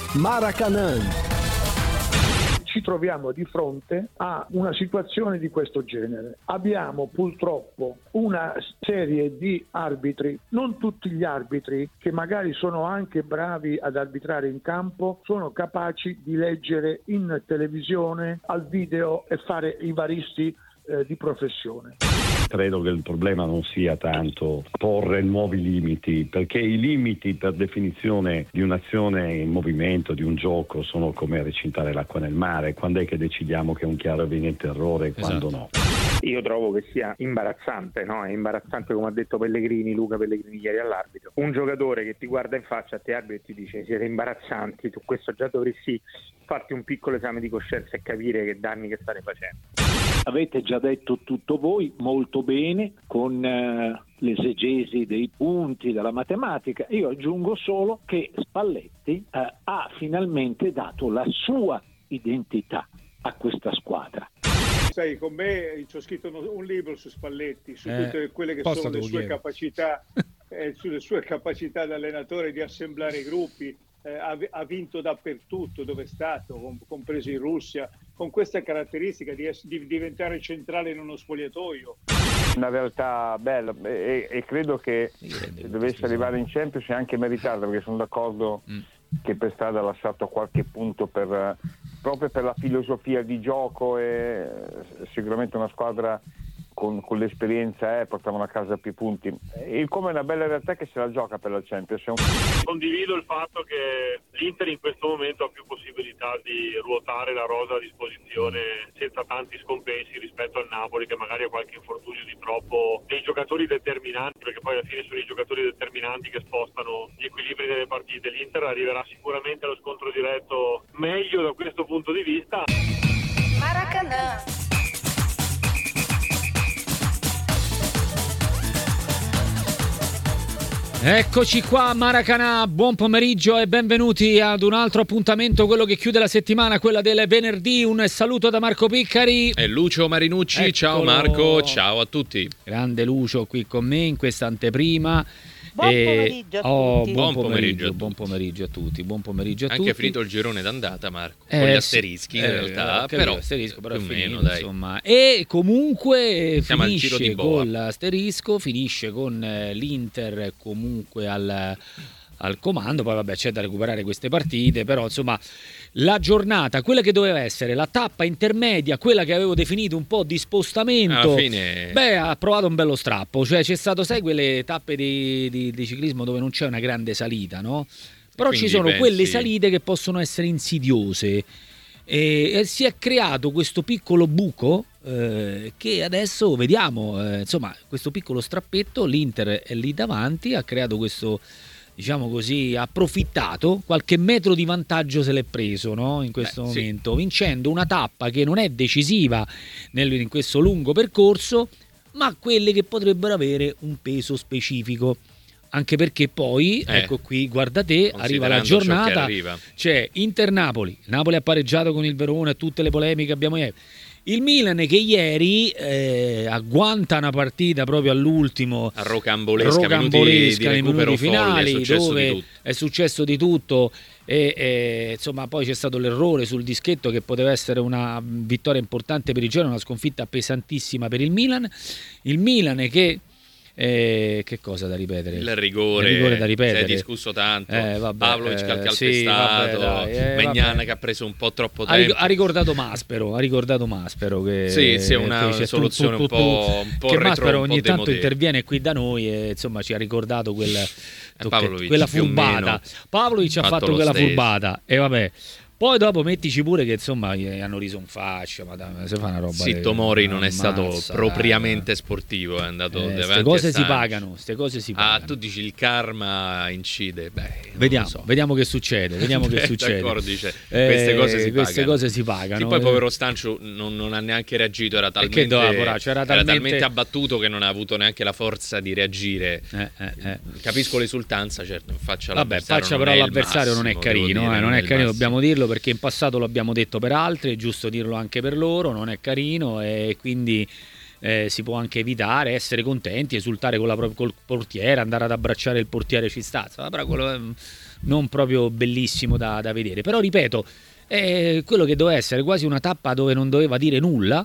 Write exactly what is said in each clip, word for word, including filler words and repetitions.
Maracanã. Ci troviamo di fronte a una situazione di questo genere. Abbiamo purtroppo una serie di arbitri, non tutti gli arbitri che magari sono anche bravi ad arbitrare in campo, sono capaci di leggere in televisione, al video e fare i varisti eh, di professione. Credo che il problema non sia tanto porre nuovi limiti, perché i limiti per definizione di un'azione in movimento, di un gioco, sono come recintare l'acqua nel mare. Quando è che decidiamo che è un chiaro e evidente errore e quando esatto. no? Io trovo che sia imbarazzante, no? È imbarazzante, come ha detto Pellegrini, Luca Pellegrini ieri all'arbitro. Un giocatore che ti guarda in faccia a te arbitro e ti dice siete imbarazzanti, tu questo già dovresti farti un piccolo esame di coscienza e capire che danni che state facendo. Avete già detto tutto voi molto bene con eh, l'esegesi dei punti della matematica. Io aggiungo solo che Spalletti eh, ha finalmente dato la sua identità a questa squadra. Sai, con me ci ho scritto un libro su Spalletti, su Eh, tutte quelle che sono le sue capacità, eh, sulle sue capacità da allenatore di assemblare i gruppi. Eh, ha, ha vinto dappertutto dove è stato, com- compreso in Russia, con questa caratteristica di, es- di diventare centrale in uno spogliatoio. Una realtà bella e, e credo che se dovesse arrivare in Champions è anche meritata, perché sono d'accordo mm. che per strada ha lasciato qualche punto per, proprio per la filosofia di gioco e sicuramente una squadra con, con l'esperienza eh, portavano a casa più punti. Il come è una bella realtà che se la gioca per la Champions. Un... Condivido il fatto che l'Inter in questo momento ha più possibilità di ruotare la rosa a disposizione senza tanti scompensi rispetto al Napoli, che magari ha qualche infortunio di troppo dei giocatori determinanti, perché poi alla fine sono i giocatori determinanti che spostano gli equilibri delle partite. L'Inter arriverà sicuramente allo scontro diretto meglio da questo punto di vista. Maracanã. Eccoci qua a Maracanã, buon pomeriggio e benvenuti ad un altro appuntamento, quello che chiude la settimana, quella del venerdì. Un saluto da Marco Piccari e Lucio Marinucci. Eccolo. Ciao Marco, ciao a tutti. Grande Lucio qui con me in questa anteprima. Buon e... pomeriggio a oh, tutti. Buon Buon pomeriggio, pomeriggio a buon pomeriggio a tutti. Buon pomeriggio a Anche tutti. è finito il girone d'andata, Marco, eh, con gli sì. asterischi in eh, realtà, eh, però, asterisco, però più o finito, meno, dai. Insomma. E comunque siamo al giro finisce di boa. con l'asterisco, finisce con eh, l'Inter comunque al, al comando. Poi vabbè, c'è da recuperare queste partite, però insomma la giornata, quella che doveva essere la tappa intermedia, quella che avevo definito un po' di spostamento, alla fine beh, ha provato un bello strappo. Cioè c'è stato, sai, quelle tappe di, di, di ciclismo dove non c'è una grande salita, no? Però ci sono pensi... quelle salite che possono essere insidiose e, e si è creato questo piccolo buco eh, che adesso vediamo, eh, insomma, questo piccolo strappetto. L'Inter è lì davanti, ha creato questo, diciamo così, ha approfittato, qualche metro di vantaggio se l'è preso, no? In questo Beh, momento, sì. vincendo una tappa che non è decisiva nel, in questo lungo percorso, ma quelle che potrebbero avere un peso specifico. Anche perché poi, eh, ecco qui, guarda te, arriva la giornata, c'è Inter-Napoli, Napoli ha pareggiato con il Verona, tutte le polemiche che abbiamo ieri. Il Milan che ieri eh, agguanta una partita proprio all'ultimo, a rocambolesca, rocambolesca minuti di, nei minuti finali, folle, è dove è successo di tutto e, e insomma poi c'è stato l'errore sul dischetto che poteva essere una vittoria importante per il Genoa, una sconfitta pesantissima per il Milan. Il Milan che Eh, che cosa da ripetere? Il rigore, il rigore da ripetere. Si è discusso tanto. Eh, vabbè, Pavlovic che ha eh, calpestato, sì, eh, Maignan che ha preso un po' troppo ha, tempo. Ha ricordato Maspero, ha ricordato Maspero che sì, sì, è una che soluzione tu, tu, tu, un po', un po' che retro, Maspero un po' ogni tanto demodé. Interviene qui da noi e insomma ci ha ricordato quel, eh, Pavlovic, quella furbata. Pavlovic ha fatto quella stesso. furbata e vabbè. Poi dopo mettici pure che insomma hanno riso un fascio, ma dai, se fa una roba. Sì, Tomori non è stato propriamente sportivo, è andato eh, davanti. Queste cose a si pagano, queste cose si pagano. Ah, tu dici il karma incide. Beh, vediamo, so. vediamo che succede, vediamo che Beh, succede. D'accordo, dice, eh, queste cose si queste pagano. Cose si pagano. Sì, poi povero Stancio non, non ha neanche reagito, era talmente, doveva, poraccio, era talmente... era talmente abbattuto che non ha avuto neanche la forza di reagire. Eh, eh, eh. Capisco l'esultanza, certo, faccia Vabbè, l'avversario. faccia però l'avversario massimo, non è carino, dire, eh, non è carino, massimo. Dobbiamo dirlo perché in passato lo abbiamo detto per altri, è giusto dirlo anche per loro, non è carino e quindi eh, si può anche evitare, essere contenti, esultare con la, col portiere, andare ad abbracciare il portiere ci sta, però quello è non proprio bellissimo da, da vedere. Però ripeto, è quello che doveva essere quasi una tappa dove non doveva dire nulla,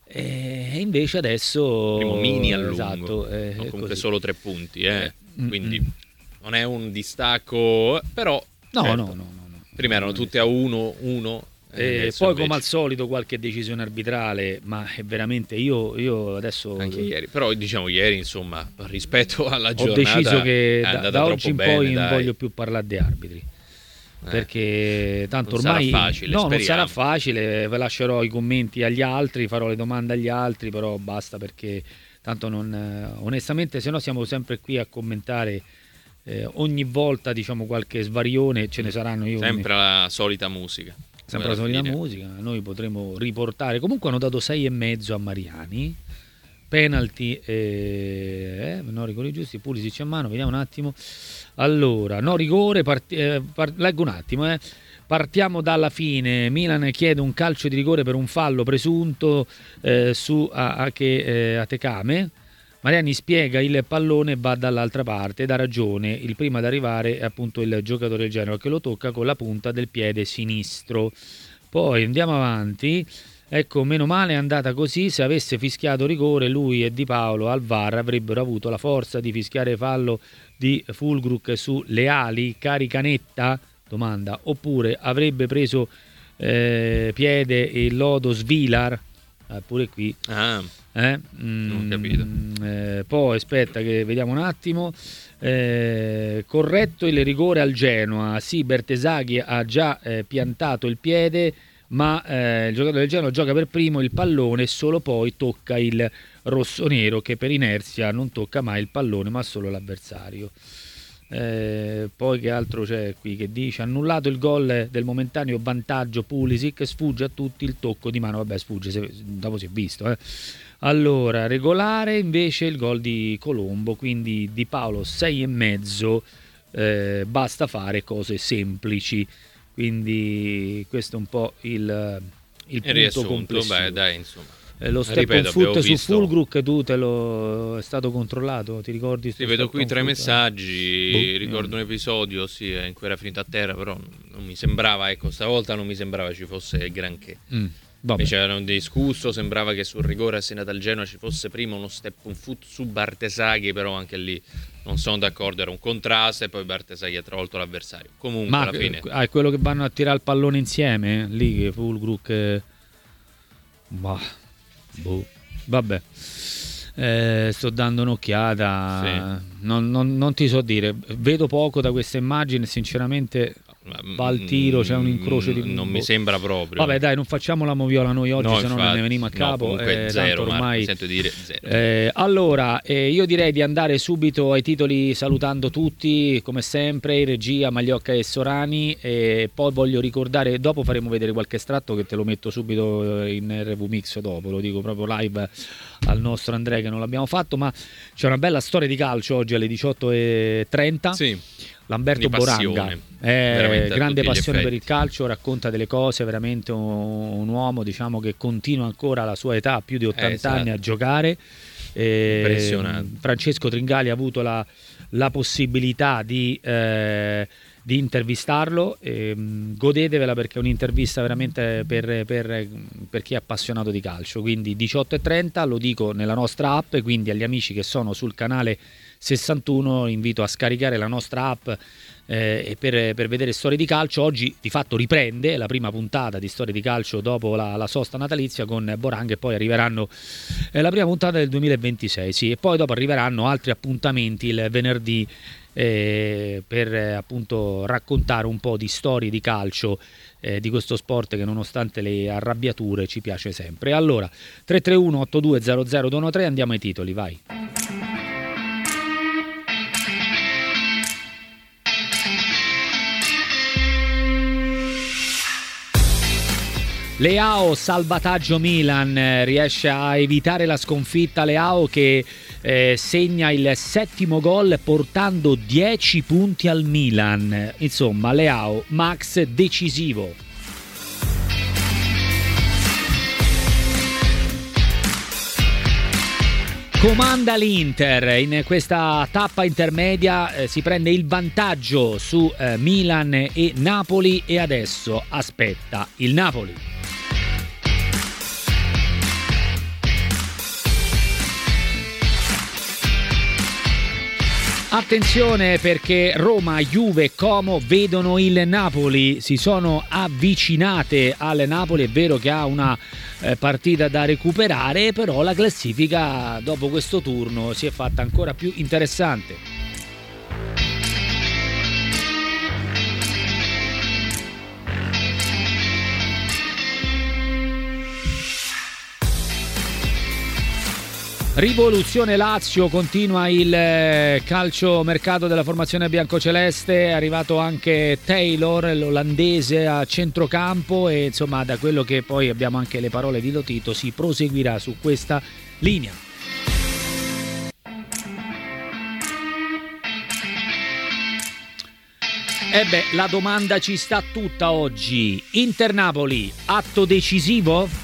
e invece adesso primo mini a lungo, esatto, eh, no, comunque così. solo tre punti, eh. Mm-mm. Quindi non è un distacco, però no, certo, no, no, no, no. prima erano tutte a uno, uno e poi invece, come al solito, qualche decisione arbitrale, ma è veramente io, io adesso anche ieri, però diciamo ieri insomma rispetto alla ho giornata ho deciso che è da, da oggi in bene, poi dai. non voglio più parlare di arbitri. Eh, perché tanto non ormai sarà facile, no, speriamo. non sarà facile, ve lascerò i commenti agli altri, farò le domande agli altri, però basta, perché tanto non eh, onestamente se no siamo sempre qui a commentare eh, ogni volta, diciamo, qualche svarione ce ne saranno. Io sempre ne... la solita musica, sempre la solita fine. musica noi potremo riportare. Comunque hanno dato sei e mezzo a Mariani, penalty eh, no rigori giusti, Pulisic a mano, vediamo un attimo. Allora, no rigore, part- eh, par- leggo un attimo, eh. Partiamo dalla fine. Milan chiede un calcio di rigore per un fallo presunto eh, su a, a che, eh, Atekame. Mariani spiega il pallone va dall'altra parte, dà ragione, il primo ad arrivare è appunto il giocatore del Genoa che lo tocca con la punta del piede sinistro. Poi andiamo avanti. Ecco, meno male è andata così, se avesse fischiato rigore lui e Di Paolo al V A R avrebbero avuto la forza di fischiare fallo di Fulkrug su Leali, Caricanetta, domanda, oppure avrebbe preso eh, piede il lodo Svilar, eh, pure qui. Ah, eh? mm, non ho capito. Eh, poi aspetta che vediamo un attimo. Eh, corretto il rigore al Genoa, sì, Bertesaghi ha già eh, piantato il piede, ma eh, il giocatore del Genoa gioca per primo il pallone e solo poi tocca il rossonero che per inerzia non tocca mai il pallone ma solo l'avversario. Eh, poi che altro c'è qui che dice annullato il gol del momentaneo vantaggio Pulisic, sfugge a tutti il tocco di mano, vabbè sfugge, se, dopo si è visto eh. Allora regolare invece il gol di Colombo, quindi Di Paolo sei e mezzo, eh, basta fare cose semplici. Quindi questo è un po' il, il punto riassunto, complessivo. beh, dai, insomma. Eh, lo step Ripeto, on foot su visto... Fulkrug tu te lo è stato controllato, ti ricordi? Sì, vedo qui tre messaggi, boh, ricordo un episodio sì, in cui era finito a terra, però non mi sembrava, ecco, stavolta non mi sembrava ci fosse granché. Mm. Invece erano discusso, sembrava che sul rigore assegnato al Genoa ci fosse prima uno step on foot su Bertesaghi, però anche lì non sono d'accordo, era un contrasto e poi Bertesaghi ha travolto l'avversario. Comunque ma alla fine ah, è quello che vanno a tirare il pallone insieme lì che Fulkrug eh... bah, boh. Vabbè, eh, sto dando un'occhiata, sì. non, non, non ti so dire, vedo poco da questa immagine sinceramente. Va al tiro, c'è un incrocio di non mi sembra proprio. Vabbè dai, non facciamo la moviola noi oggi, no, se no non ne veniamo a capo. No, eh, zero, ormai Marco, sento dire zero. Eh, allora eh, io direi di andare subito ai titoli salutando tutti come sempre, regia, Magliocca e Sorani, e poi voglio ricordare, dopo faremo vedere qualche estratto che te lo metto subito in R V Mix dopo, lo dico proprio live al nostro Andrea che non l'abbiamo fatto, ma c'è una bella storia di calcio oggi alle diciotto e trenta. Sì. Lamberto Boranga, eh, grande passione per il calcio, racconta delle cose, veramente un, un uomo, diciamo, che continua ancora alla sua età, più di ottanta eh, esatto. anni a giocare. Eh, Impressionante. Francesco Tringali ha avuto la, la possibilità di, eh, di intervistarlo, eh, godetevela perché è un'intervista veramente per, per, per chi è appassionato di calcio. Quindi diciotto e trenta, lo dico nella nostra app, quindi agli amici che sono sul canale sessantuno invito a scaricare la nostra app eh, per, per vedere storie di calcio. Oggi di fatto riprende la prima puntata di storie di calcio dopo la, la sosta natalizia con Boranga, e poi arriveranno eh, la prima puntata del duemilaventisei, sì, e poi dopo arriveranno altri appuntamenti il venerdì eh, per eh, appunto raccontare un po' di storie di calcio eh, di questo sport che nonostante le arrabbiature ci piace sempre. Allora tre tre uno otto due zero zero due uno tre, andiamo ai titoli, vai. Leao, salvataggio Milan, riesce a evitare la sconfitta Leao che eh, segna il settimo gol portando dieci punti al Milan. Insomma, Leao, Max decisivo. Comanda l'Inter in questa tappa intermedia, eh, si prende il vantaggio su eh, Milan e Napoli e adesso aspetta il Napoli. Attenzione perché Roma, Juve, Como vedono il Napoli, si sono avvicinate al Napoli, è vero che ha una eh, partita da recuperare, però la classifica dopo questo turno si è fatta ancora più interessante. Rivoluzione Lazio, continua il calcio mercato della formazione biancoceleste, è arrivato anche Taylor, l'olandese, a centrocampo e insomma da quello che poi abbiamo anche le parole di Lotito si proseguirà su questa linea. E beh, la domanda ci sta tutta oggi. Inter-Napoli, atto decisivo?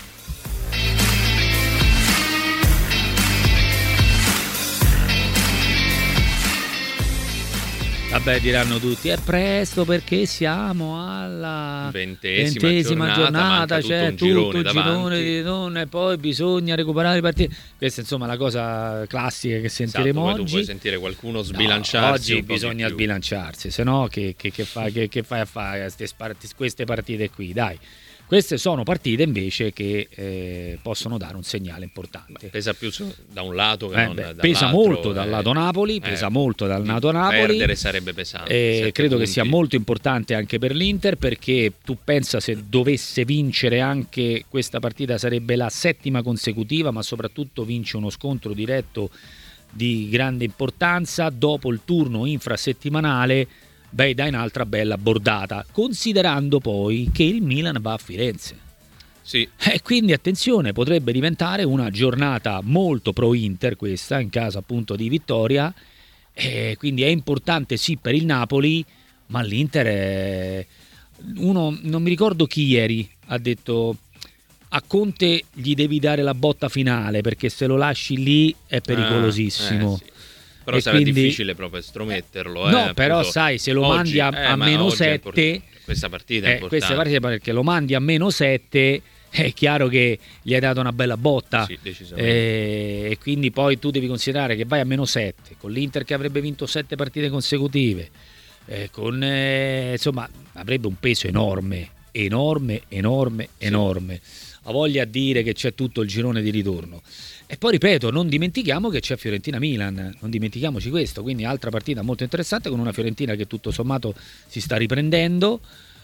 Vabbè, diranno tutti, è presto perché siamo alla ventesima, ventesima giornata, giornata, c'è tutto un tutto il girone girone di non e poi bisogna recuperare le partite. Questa insomma è la cosa classica che sentiremo esatto, oggi. Poi tu puoi sentire qualcuno sbilanciarsi. No, oggi un po' bisogna sbilanciarsi, se no che, che, che, fa, che, che fai a fare queste partite qui, dai. Queste sono partite invece che eh, possono dare un segnale importante. Beh, pesa più da un lato che eh, non beh, dall'altro. Pesa molto dal eh, lato Napoli, pesa eh, molto dal lato Napoli. Perdere sarebbe pesante. Eh, credo punti. che sia molto importante anche per l'Inter, perché tu pensa se dovesse vincere anche questa partita sarebbe la settima consecutiva, ma soprattutto vince uno scontro diretto di grande importanza dopo il turno infrasettimanale. Beh, dai un'altra bella bordata, considerando poi che il Milan va a Firenze. Sì. E quindi attenzione, potrebbe diventare una giornata molto pro Inter questa, in caso appunto di vittoria, e quindi è importante sì per il Napoli, ma l'Inter è... uno, non mi ricordo chi ieri ha detto a Conte gli devi dare la botta finale perché se lo lasci lì è pericolosissimo. Ah, eh, sì. Però e sarà quindi... difficile proprio estrometterlo. No, eh, però appunto. sai, se lo oggi, mandi a, eh, a meno sette, questa partita è eh, importante. questa partita perché lo mandi a meno sette, è chiaro che gli hai dato una bella botta. Sì, decisamente. Eh, e quindi poi tu devi considerare che vai a meno sette, con l'Inter che avrebbe vinto sette partite consecutive, eh, con eh, insomma, avrebbe un peso enorme, enorme, enorme, sì. enorme. Ha voglia a dire che c'è tutto il girone di ritorno. E poi ripeto, non dimentichiamo che c'è Fiorentina-Milan, non dimentichiamoci questo, quindi altra partita molto interessante con una Fiorentina che tutto sommato si sta riprendendo.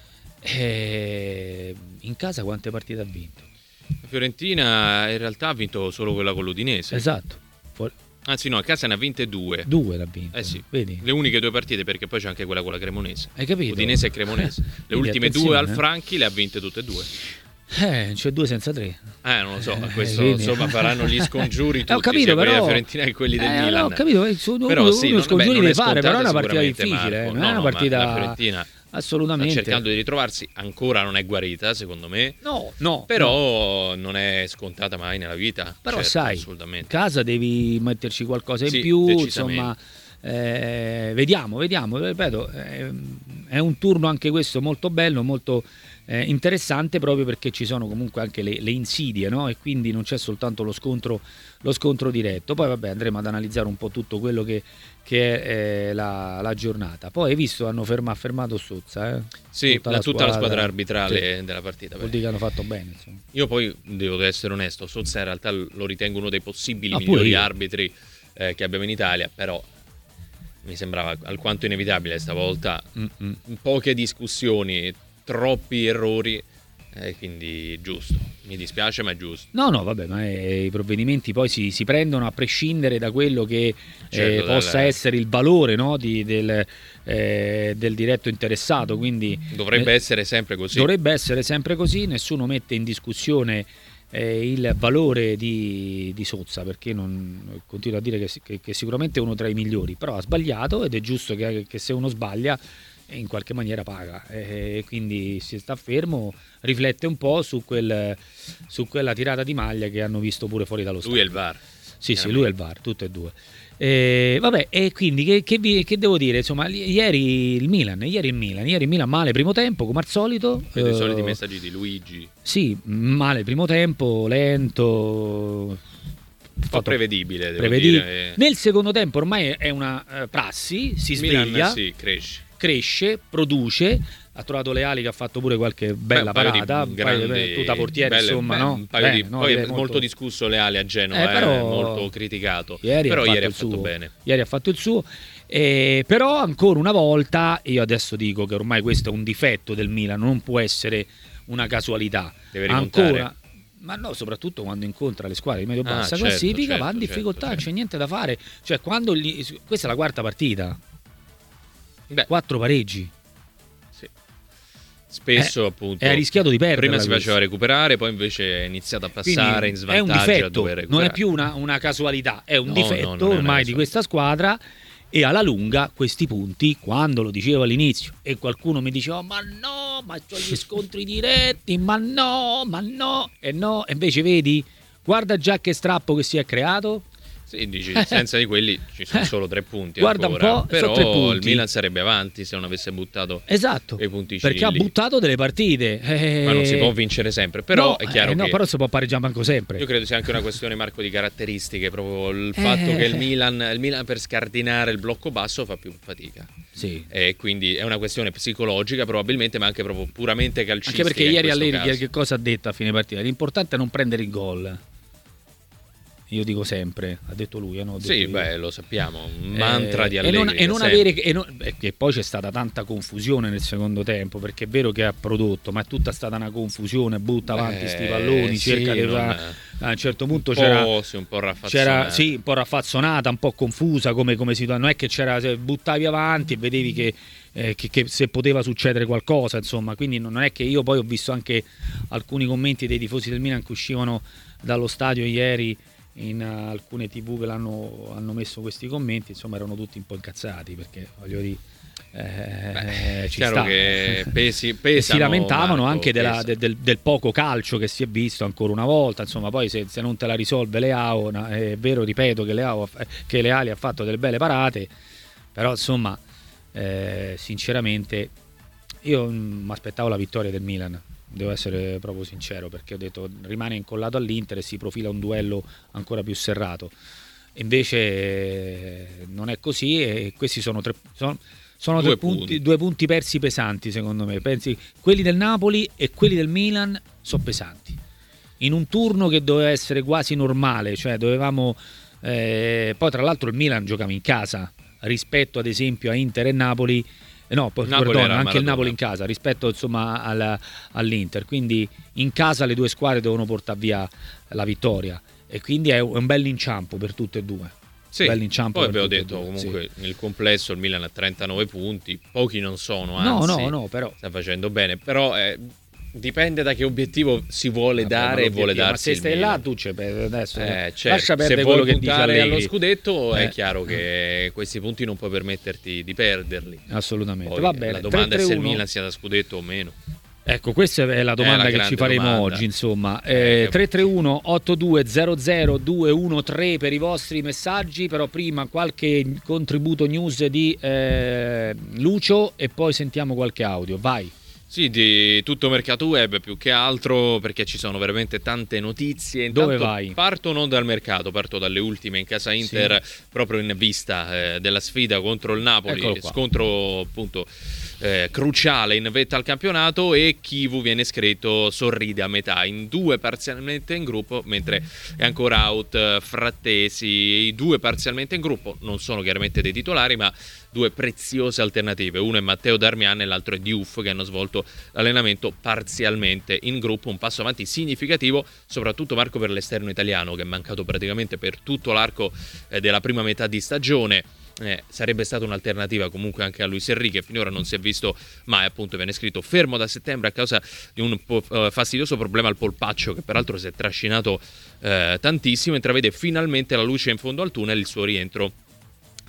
E in casa quante partite ha vinto? La Fiorentina in realtà ha vinto solo quella con l'Udinese. Esatto. Fuori... Anzi no, a casa ne ha vinte due. Due l'ha vinto. Eh sì, vedi? Le uniche due partite perché poi c'è anche quella con la Cremonese. Hai capito? Udinese e Cremonese. Le ultime due al Franchi le ha vinte tutte e due. Eh, c'è due senza tre. Eh, non lo so, eh, questo quindi... insomma faranno gli scongiuri tutti, eh, ho capito, sia però... quelli della Fiorentina che quelli del eh, Milan. Ho capito, sono però uno, sì, uno non, scongiuri beh, deve fare, però è una partita difficile, difficile, Marco. non no, è una no, partita la Fiorentina assolutamente sta cercando di ritrovarsi, ancora non è guarita secondo me. No, no. Però no. non è scontata mai nella vita. Però certo, sai, in casa devi metterci qualcosa in sì, più, insomma, eh, vediamo, vediamo, ripeto, eh, è un turno anche questo molto bello, molto eh, interessante proprio perché ci sono comunque anche le, le insidie, no? E quindi non c'è soltanto lo scontro, lo scontro diretto. Poi vabbè, andremo ad analizzare un po' tutto quello che, che è eh, la, la giornata. Poi hai visto, hanno ferma, fermato Sozza, eh? Sì, tutta, la, tutta squadra, la squadra arbitrale sì, della partita. Vuol dire che hanno fatto bene, insomma. Io poi devo essere onesto, Sozza in realtà lo ritengo uno dei possibili ah, migliori arbitri eh, che abbiamo in Italia, però mi sembrava alquanto inevitabile stavolta. Mm-mm. Poche discussioni, troppi errori, eh, quindi giusto. Mi dispiace, ma è giusto. No, no, vabbè, ma eh, i provvedimenti poi si, si prendono a prescindere da quello che certo, eh, possa dalla... essere il valore, no, di, del, eh, del diretto interessato. Quindi dovrebbe eh, essere sempre così. Dovrebbe essere sempre così. Nessuno mette in discussione eh, il valore di, di Sozza, perché non continuo a dire che, che, che sicuramente è uno tra i migliori, però ha sbagliato ed è giusto che, che se uno sbaglia in qualche maniera paga, e quindi si sta fermo, riflette un po' su, quel, su quella tirata di maglia che hanno visto pure fuori dallo stadio. Lui è il V A R. Sì, sì, lui è il V A R, tutte e due. Eh, vabbè, e quindi che, che, vi, che devo dire? Insomma, ieri il Milan, ieri il Milan, ieri il Milan male primo tempo, come al solito. Vedo eh, i soliti messaggi di Luigi. Sì, male primo tempo, lento. Un po' prevedibile, devo prevedibile. dire. Nel secondo tempo ormai è una uh, prassi, si sveglia, Milan, sì, cresce. cresce, produce. Ha trovato Leali che ha fatto pure qualche bella Beh, parata, un paio di grandi, tutta portiere, belle, insomma, beh, no? Un paio Beh, di, no, poi è molto... molto discusso Leali a Genova, eh, però, eh, molto criticato. Ieri però ha fatto ieri il ha fatto suo. bene. Ieri ha fatto il suo. Eh, però ancora una volta, io adesso dico che ormai questo è un difetto del Milan, non può essere una casualità. Deve rimontare. Ancora, ma no, soprattutto quando incontra le squadre di medio-bassa ah, certo, classifica, certo, va in certo, difficoltà, certo. c'è niente da fare. Cioè, quando gli, questa è la quarta partita, Beh. quattro pareggi. Spesso eh, appunto è a rischiato di perdere. Prima si faceva recuperare, poi invece è iniziato a passare Quindi in è svantaggio un a difetto, dover recuperare. non è più una, una casualità, è un No, difetto no, ormai di questa squadra, e alla lunga questi punti, quando lo dicevo all'inizio e qualcuno mi diceva ma no, ma c'ho gli scontri diretti, ma no, ma no, e no, e invece vedi, guarda già che strappo che si è creato. Sì, dici, senza di quelli ci sono solo tre punti. Guarda ancora. un po', però sono tre punti. il Milan sarebbe avanti se non avesse buttato esatto, i punticini. Perché ha buttato delle partite. Eh... Ma non si può vincere sempre, però no, è chiaro eh, no, che però si può pareggiare manco sempre. Io credo sia anche una questione, Marco, di caratteristiche, proprio il Eh. fatto che il Milan, il Milan per scardinare il blocco basso fa più fatica. Sì. E quindi è una questione psicologica probabilmente, ma anche proprio puramente calcistica. Anche perché ieri Allegri Allegri che cosa ha detto a fine partita? L'importante è non prendere il gol. Io dico sempre, ha detto lui, eh, no? Ho detto sì, io. beh, lo sappiamo, un mantra eh, di Allegri. E non, e non avere, e non, e poi c'è stata tanta confusione nel secondo tempo, perché è vero che ha prodotto, ma è tutta stata una confusione, butta avanti eh, sti palloni, sì, cerca di non... a un certo punto un c'era, po', sì, un po' raffazzonata. c'era sì, un po' raffazzonata, un po' confusa come, come situazione, non è che c'era, se buttavi avanti e vedevi che, eh, che, che se poteva succedere qualcosa, insomma, quindi non è che io poi ho visto anche alcuni commenti dei tifosi del Milan che uscivano dallo stadio ieri in uh, alcune tv che l'hanno hanno messo questi commenti, insomma erano tutti un po' incazzati, perché voglio dire eh, Beh, ci chiaro sta. che pesi, pesano, e si lamentavano Marco, anche della, pesa. de, del, del poco calcio che si è visto ancora una volta, insomma poi se, se non te la risolve Leao, no, è vero, ripeto che Leao che Leali ha fatto delle belle parate, però insomma eh, sinceramente io mi aspettavo la vittoria del Milan, devo essere proprio sincero, perché ho detto rimane incollato all'Inter e si profila un duello ancora più serrato. Invece eh, non è così, e questi sono tre, sono, sono due, tre punti, punti. due punti persi pesanti secondo me. Pensi, quelli del Napoli e quelli del Milan sono pesanti. In un turno che doveva essere quasi normale, cioè dovevamo eh, poi tra l'altro il Milan giocava in casa rispetto ad esempio a Inter e Napoli. No, poi, perdono, anche il Napoli in casa rispetto insomma alla, all'Inter, quindi in casa le due squadre devono portare via la vittoria e quindi è un bel inciampo per tutte e due. Sì, bel inciampo poi per abbiamo tutte e detto due, comunque sì. Nel complesso il Milan ha trentanove punti, pochi non sono, anzi no no no però sta facendo bene, però eh, dipende da che obiettivo si vuole Vabbè, dare e vuole darsi. Ma se stai là tu c'è adesso eh, certo. lascia perdere se quello vuoi che dice puntare Allegri allo scudetto eh. è chiaro che questi punti non puoi permetterti di perderli. Assolutamente. Poi, va bene. la domanda tre tre uno è se il Milan sia da scudetto o meno. Ecco, questa è la domanda è la che ci faremo domanda. oggi, insomma. Eh, tre tre uno otto due zero zero due uno tre per i vostri messaggi, però prima qualche contributo news di eh, Lucio e poi sentiamo qualche audio. Vai. Sì, di tutto mercato web più che altro, perché ci sono veramente tante notizie. Intanto Dove vai? Parto non dal mercato, parto dalle ultime in casa Inter, sì. proprio in vista eh, della sfida contro il Napoli, scontro appunto eh, cruciale in vetta al campionato, e Chivu viene scritto, sorride a metà, in due parzialmente in gruppo, mentre è ancora out Frattesi. I due parzialmente in gruppo non sono chiaramente dei titolari, ma due preziose alternative, uno è Matteo Darmian e l'altro è Diouf, che hanno svolto l'allenamento parzialmente in gruppo. Un passo avanti significativo, soprattutto Marco per l'esterno italiano, che è mancato praticamente per tutto l'arco eh, della prima metà di stagione. Eh, sarebbe stata un'alternativa comunque anche a Luis Enrique, che finora non si è visto mai, appunto viene scritto fermo da settembre a causa di un po' fastidioso problema al polpaccio, che peraltro si è trascinato eh, tantissimo. Intravede finalmente la luce in fondo al tunnel, il suo rientro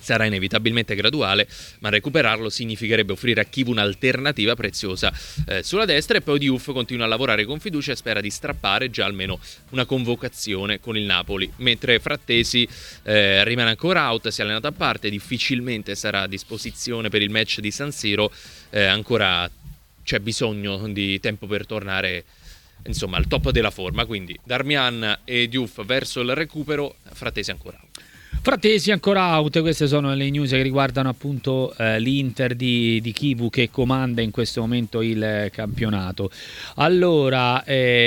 sarà inevitabilmente graduale, ma recuperarlo significherebbe offrire a Chivu un'alternativa preziosa eh, sulla destra. E poi Diouf continua a lavorare con fiducia e spera di strappare già almeno una convocazione con il Napoli, mentre Frattesi eh, rimane ancora out, si è allenato a parte, difficilmente sarà a disposizione per il match di San Siro, eh, ancora c'è bisogno di tempo per tornare insomma al top della forma, quindi Darmian e Diouf verso il recupero, Frattesi ancora out. Frattesi ancora out, queste sono le news che riguardano appunto eh, l'Inter di, di Chivu, che comanda in questo momento il campionato. Allora,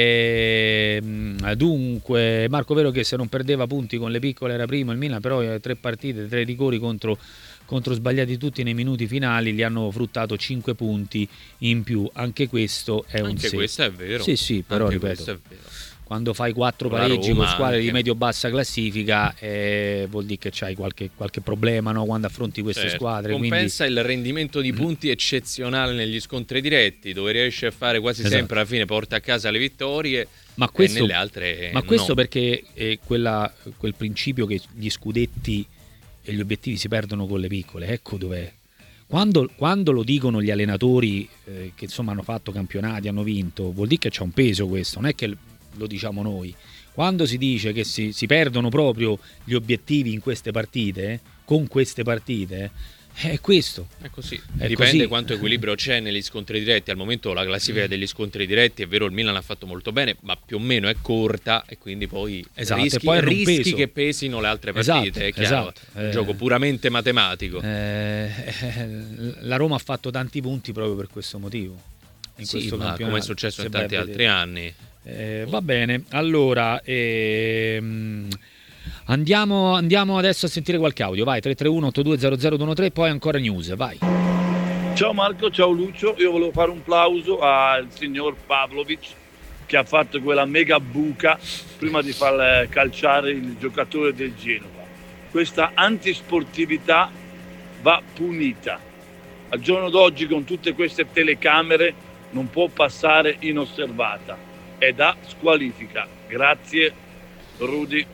ehm, dunque, Marco, vero che se non perdeva punti con le piccole era primo il Milan, però eh, tre partite, tre rigori contro, contro sbagliati tutti nei minuti finali, gli hanno fruttato cinque punti in più. Anche questo è un Anche se. questo è vero. Sì, sì, però Anche ripeto, questo è vero. Quando fai quattro La pareggi Roma con squadre anche. di medio-bassa classifica, eh, vuol dire che c'hai qualche, qualche problema, no? Quando affronti queste Certo. squadre. Compensa quindi... il rendimento di punti eccezionale negli scontri diretti, dove riesce a fare quasi Esatto. sempre alla fine porta a casa le vittorie, Ma questo, e nelle altre ma questo no. perché è quella, quel principio che gli scudetti e gli obiettivi si perdono con le piccole, ecco dov'è. Quando, quando lo dicono gli allenatori eh, che insomma hanno fatto campionati, hanno vinto, vuol dire che c'è un peso questo, non è che lo diciamo noi. Quando si dice che si, si perdono proprio gli obiettivi in queste partite, con queste partite, è questo. È così. È Dipende così. quanto equilibrio c'è negli scontri diretti. Al momento la classifica degli scontri diretti, è vero, il Milan ha fatto molto bene, ma più o meno è corta, e quindi poi Esatto, rischi, e poi hanno un rischi peso. che pesino le altre partite, Esatto, è chiaro. esatto. Un Eh, gioco puramente matematico. Eh, eh, la Roma ha fatto tanti punti proprio per questo motivo. In Sì, questo ma campionato, come è successo se in vai a tanti vedere. altri anni. Eh, va bene, allora ehm, andiamo, andiamo adesso a sentire qualche audio. Vai, tre tre uno otto due zero zero due uno tre, poi ancora news, vai. Ciao Marco, ciao Lucio, io volevo fare un plauso al signor Pavlovic che ha fatto quella mega buca prima di far calciare il giocatore del Genova. Questa antisportività va punita. Al giorno d'oggi, con tutte queste telecamere, non può passare inosservata, è da squalifica. Grazie Rudy.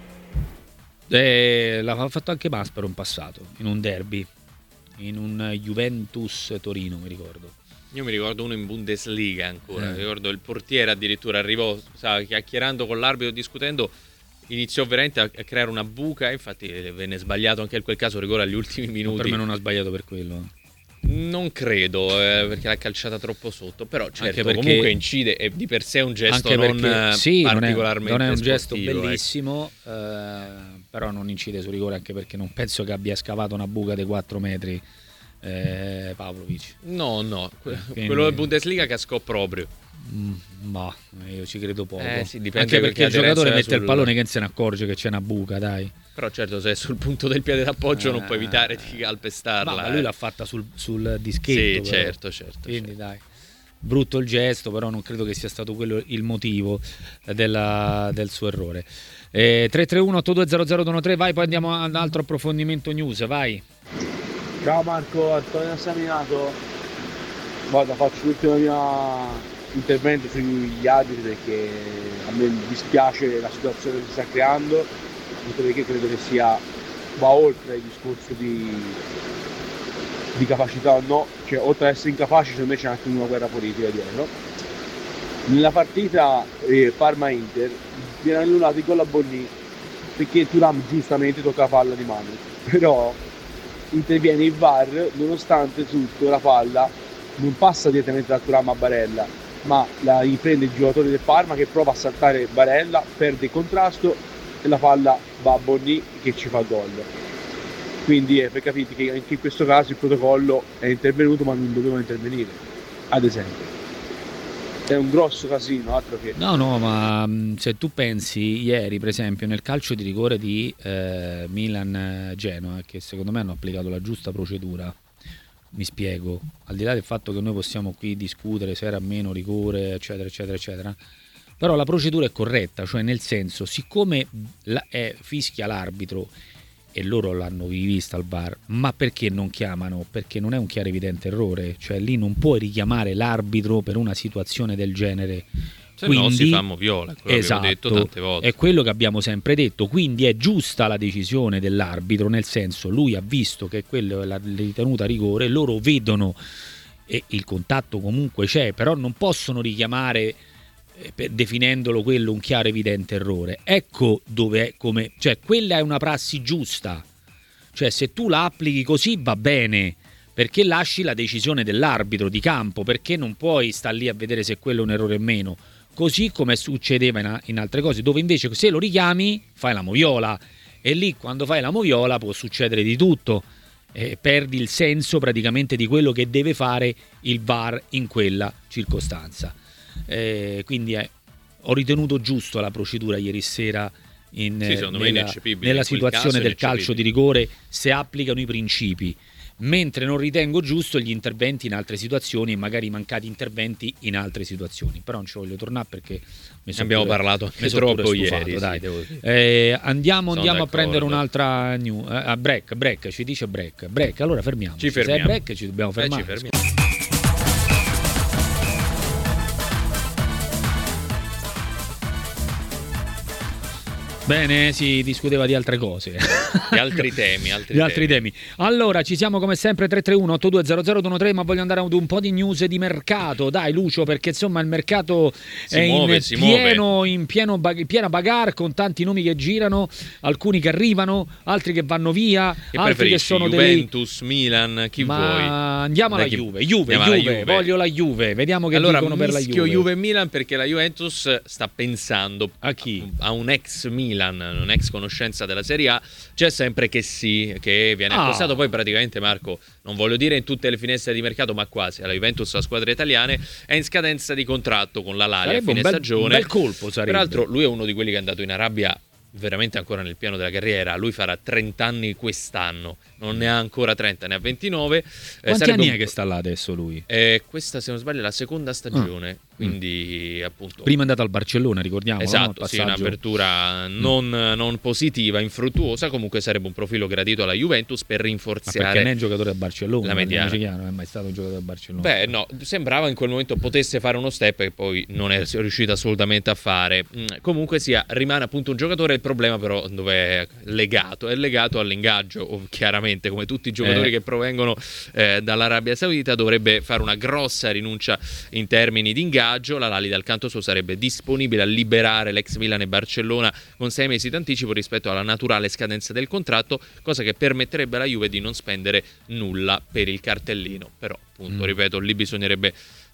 Eh, l'ha fatto anche Maspero in passato, in un derby, in un Juventus Torino, mi ricordo. Io mi ricordo uno in Bundesliga ancora, Eh. mi ricordo il portiere addirittura arrivò, stava chiacchierando con l'arbitro, discutendo, iniziò veramente a creare una buca, infatti venne sbagliato anche in quel caso rigore agli ultimi minuti. Per me non ha sbagliato per quello. Non credo, eh, perché l'ha calciata troppo sotto, però certo, Anche perché- comunque incide, e di per sé è un gesto Anche non perché eh, sì, non è, particolarmente non è un gesto sportivo, ecco. bellissimo, eh, però non incide su rigore, anche perché non penso che abbia scavato una buca dei quattro metri eh, Pavlovic. No, no, que- Quindi- quello del Bundesliga cascò proprio. Mm, ma io ci credo poco. Eh, sì, dipende anche perché il che giocatore aderenza mette il sul- pallone che se ne accorge che c'è una buca, dai. Però certo, se è sul punto del piede d'appoggio non puoi Eh. evitare di calpestarla. Ma, ma eh. lui l'ha fatta sul, sul dischetto. Sì, però. certo, certo. Quindi certo. dai, brutto il gesto, però non credo che sia stato quello il motivo della- del suo errore. Eh, tre tre uno otto due zero zero due uno tre, vai, poi andiamo ad un altro approfondimento news, vai. Ciao Marco, Antonio Saminato. Guarda, faccio l'ultimo mio intervento sugli arbitri perché a me dispiace la situazione che si sta creando, anche perché credo che sia va oltre il discorso di, di capacità o no, cioè oltre ad essere incapaci secondo me c'è anche una guerra politica dietro. Nella partita eh, Parma-Inter viene annullato il gol a Bonnì perché Thuram giustamente tocca la palla di mano, però interviene il V A R nonostante tutto la palla non passa direttamente da Thuram a Barella, ma la riprende il giocatore del Parma che prova a saltare Barella, perde il contrasto e la palla va a Bonnì che ci fa gol. Quindi è per capire che anche in questo caso il protocollo è intervenuto ma non doveva intervenire, ad esempio. È un grosso casino, altro che... No, no, ma mh, se tu pensi ieri, per esempio, nel calcio di rigore di eh, Milan-Genoa, che secondo me hanno applicato la giusta procedura, mi spiego, al di là del fatto che noi possiamo qui discutere se era meno rigore, eccetera, eccetera, eccetera, però la procedura è corretta, cioè nel senso, siccome la, è, fischia l'arbitro e loro l'hanno vista al V A R, ma perché non chiamano? Perché non è un chiaro evidente errore, cioè lì non puoi richiamare l'arbitro per una situazione del genere, Se Quindi, no si fa moviola, quello esatto, che ho detto tante volte. È quello che abbiamo sempre detto, quindi è giusta la decisione dell'arbitro, nel senso lui ha visto che quello è la ritenuta rigore, loro vedono e il contatto comunque c'è, però non possono richiamare eh, definendolo quello un chiaro evidente errore. Ecco dove è, come, cioè quella è una prassi giusta, cioè se tu la applichi così va bene, perché lasci la decisione dell'arbitro di campo, perché non puoi stare lì a vedere se quello è un errore o meno, così come succedeva in, in altre cose, dove invece se lo richiami fai la moviola, e lì quando fai la moviola può succedere di tutto, eh, perdi il senso praticamente di quello che deve fare il V A R in quella circostanza. Eh, quindi eh, ho ritenuto giusto la procedura ieri sera in, sì, nella, nella situazione del calcio di rigore, se applicano i principi, mentre non ritengo giusto gli interventi in altre situazioni e magari i mancati interventi in altre situazioni. Però non ci voglio tornare perché mi sono abbiamo pure, parlato anche troppo troppo stufato, ieri, dai. sì, devo dire. Eh, andiamo Sono andiamo a d'accordo. prendere un'altra new, eh, a break, break, ci dice break, break, allora fermiamoci. Ci fermiamo. Se è break ci dobbiamo Eh, fermare. ci fermiamo. Bene, si discuteva di altre cose. Di altri temi, altri, di altri temi. temi. Allora, ci siamo come sempre tre tre uno otto due zero zero due uno tre, ma voglio andare ad un po' di news di mercato. Dai Lucio, perché insomma il mercato Si è muove, in si pieno, muove. in pieno bag- piena bagarre, con tanti nomi che girano, alcuni che arrivano, altri che vanno via, Che altri che preferisci? sono dei Juventus, Milan, chi ma vuoi? andiamo alla Dai, chi- Juve, Juve, andiamo alla Juve, Juve. voglio la Juve, vediamo che Allora, dicono per la mischio Juve. Juve e Milan perché la Juventus sta pensando a chi? A un ex Milan, un ex conoscenza della Serie A. C'è sempre che sì, che viene Ah. accostato. Poi praticamente, Marco, non voglio dire in tutte le finestre di mercato, ma quasi. La Juventus, la squadra italiana, è in scadenza di contratto con la Lali a Sarebbe fine un bel, stagione. un bel colpo sarebbe. Peraltro lui è uno di quelli che è andato in Arabia veramente ancora nel piano della carriera. Lui farà trenta anni quest'anno, non ne ha ancora trenta, ne ha ventinove. Quanti Eh, anni un- è che sta là adesso lui? Eh, questa, se non sbaglio, è la seconda stagione, quindi appunto... Prima è andato al Barcellona, ricordiamo. Esatto, no? sì, un'apertura non, non positiva, infruttuosa. Comunque sarebbe un profilo gradito alla Juventus per Ma rinforzare perché non è un giocatore del Barcellona, la mediana. parliamoci chiaro, non è mai stato un giocatore del Barcellona. Beh, no, sembrava in quel momento potesse fare uno step che poi non è riuscito assolutamente a fare. Mm, Comunque sia, rimane appunto un giocatore. Il problema però dove è legato? È legato all'ingaggio, o chiaramente, come tutti i giocatori Eh. che provengono eh, dall'Arabia Saudita, dovrebbe fare una grossa rinuncia in termini di ingaggio. La Lali dal canto suo sarebbe disponibile a liberare l'ex Milan e Barcellona con sei mesi d'anticipo rispetto alla naturale scadenza del contratto, cosa che permetterebbe alla Juve di non spendere nulla per il cartellino. Però appunto, Mm. ripeto, lì bisognerebbe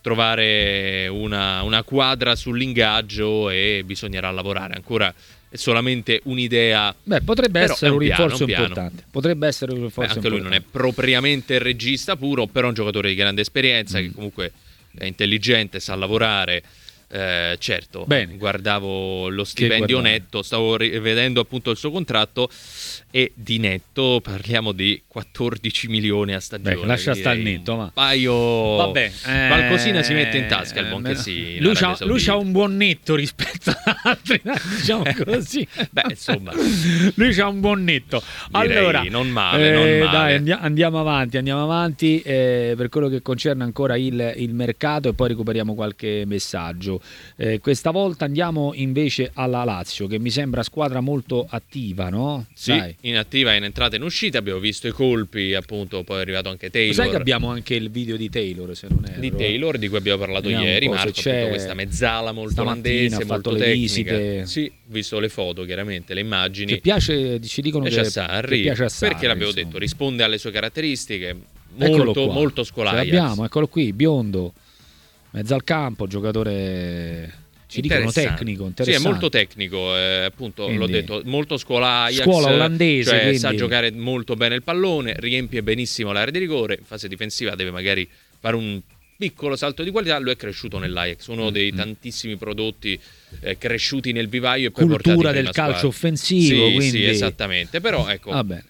trovare una, una quadra sull'ingaggio e bisognerà lavorare ancora. È solamente un'idea. Beh, potrebbe però essere è un piano, rinforzo un piano. importante. Potrebbe essere un Beh, rinforzo anche lui non è importante. propriamente il regista puro, però è un giocatore di grande esperienza, Mm. che comunque è intelligente, sa lavorare. Eh, certo, Bene. guardavo lo stipendio guardare? netto, stavo rivedendo appunto il suo contratto e di netto parliamo di quattordici milioni a stagione. Beh, lascia quindi stare il direi netto, ma un paio. vabbè, eh, qualcosina si mette in tasca il buon eh, che sì. in lui, Arabia c'ha, lui Saudita. c'ha un buon netto rispetto ad altri, diciamo così. Beh, insomma, lui c'ha un buon netto. direi Allora, non male, eh, non male. dai, andia- andiamo avanti, andiamo avanti eh, per quello che concerne ancora il, il mercato, e poi recuperiamo qualche messaggio. Eh, questa volta andiamo invece alla Lazio, che mi sembra squadra molto attiva, no? Sì, Dai. in attiva e in entrata e in uscita, abbiamo visto i colpi, appunto, poi è arrivato anche Taylor. Sai che abbiamo anche il video di Taylor, se non erro. Di Taylor, di cui abbiamo parlato Vediamo un ieri, po' se Marco, c'è. appunto, questa mezzala molto Stamattina olandese, ha fatto molto le tecnica. visite. Sì, visto le foto, chiaramente, le immagini. Che piace, ci dicono piace che, a Sarri, che piace a Sarri, perché l'abbiamo insomma. detto, risponde alle sue caratteristiche, Eccolo molto, qua. molto Ce scolaia. l'abbiamo, eccolo qui, biondo, mezzo al campo, giocatore, ci dicono Interessante. tecnico, Sì, è interessante. molto tecnico, eh, appunto, Quindi- l'ho detto, molto scuola Ajax, Scuola olandese, cioè quindi- sa giocare molto bene il pallone, riempie benissimo l'area di rigore, in fase difensiva deve magari fare un piccolo salto di qualità. Lui è cresciuto nell'Ajax, uno dei Mm-hmm. tantissimi prodotti eh, cresciuti nel vivaio e poi Cultura portati in del prima calcio squadra. offensivo, Sì, quindi- sì, esattamente, però ecco, Va bene.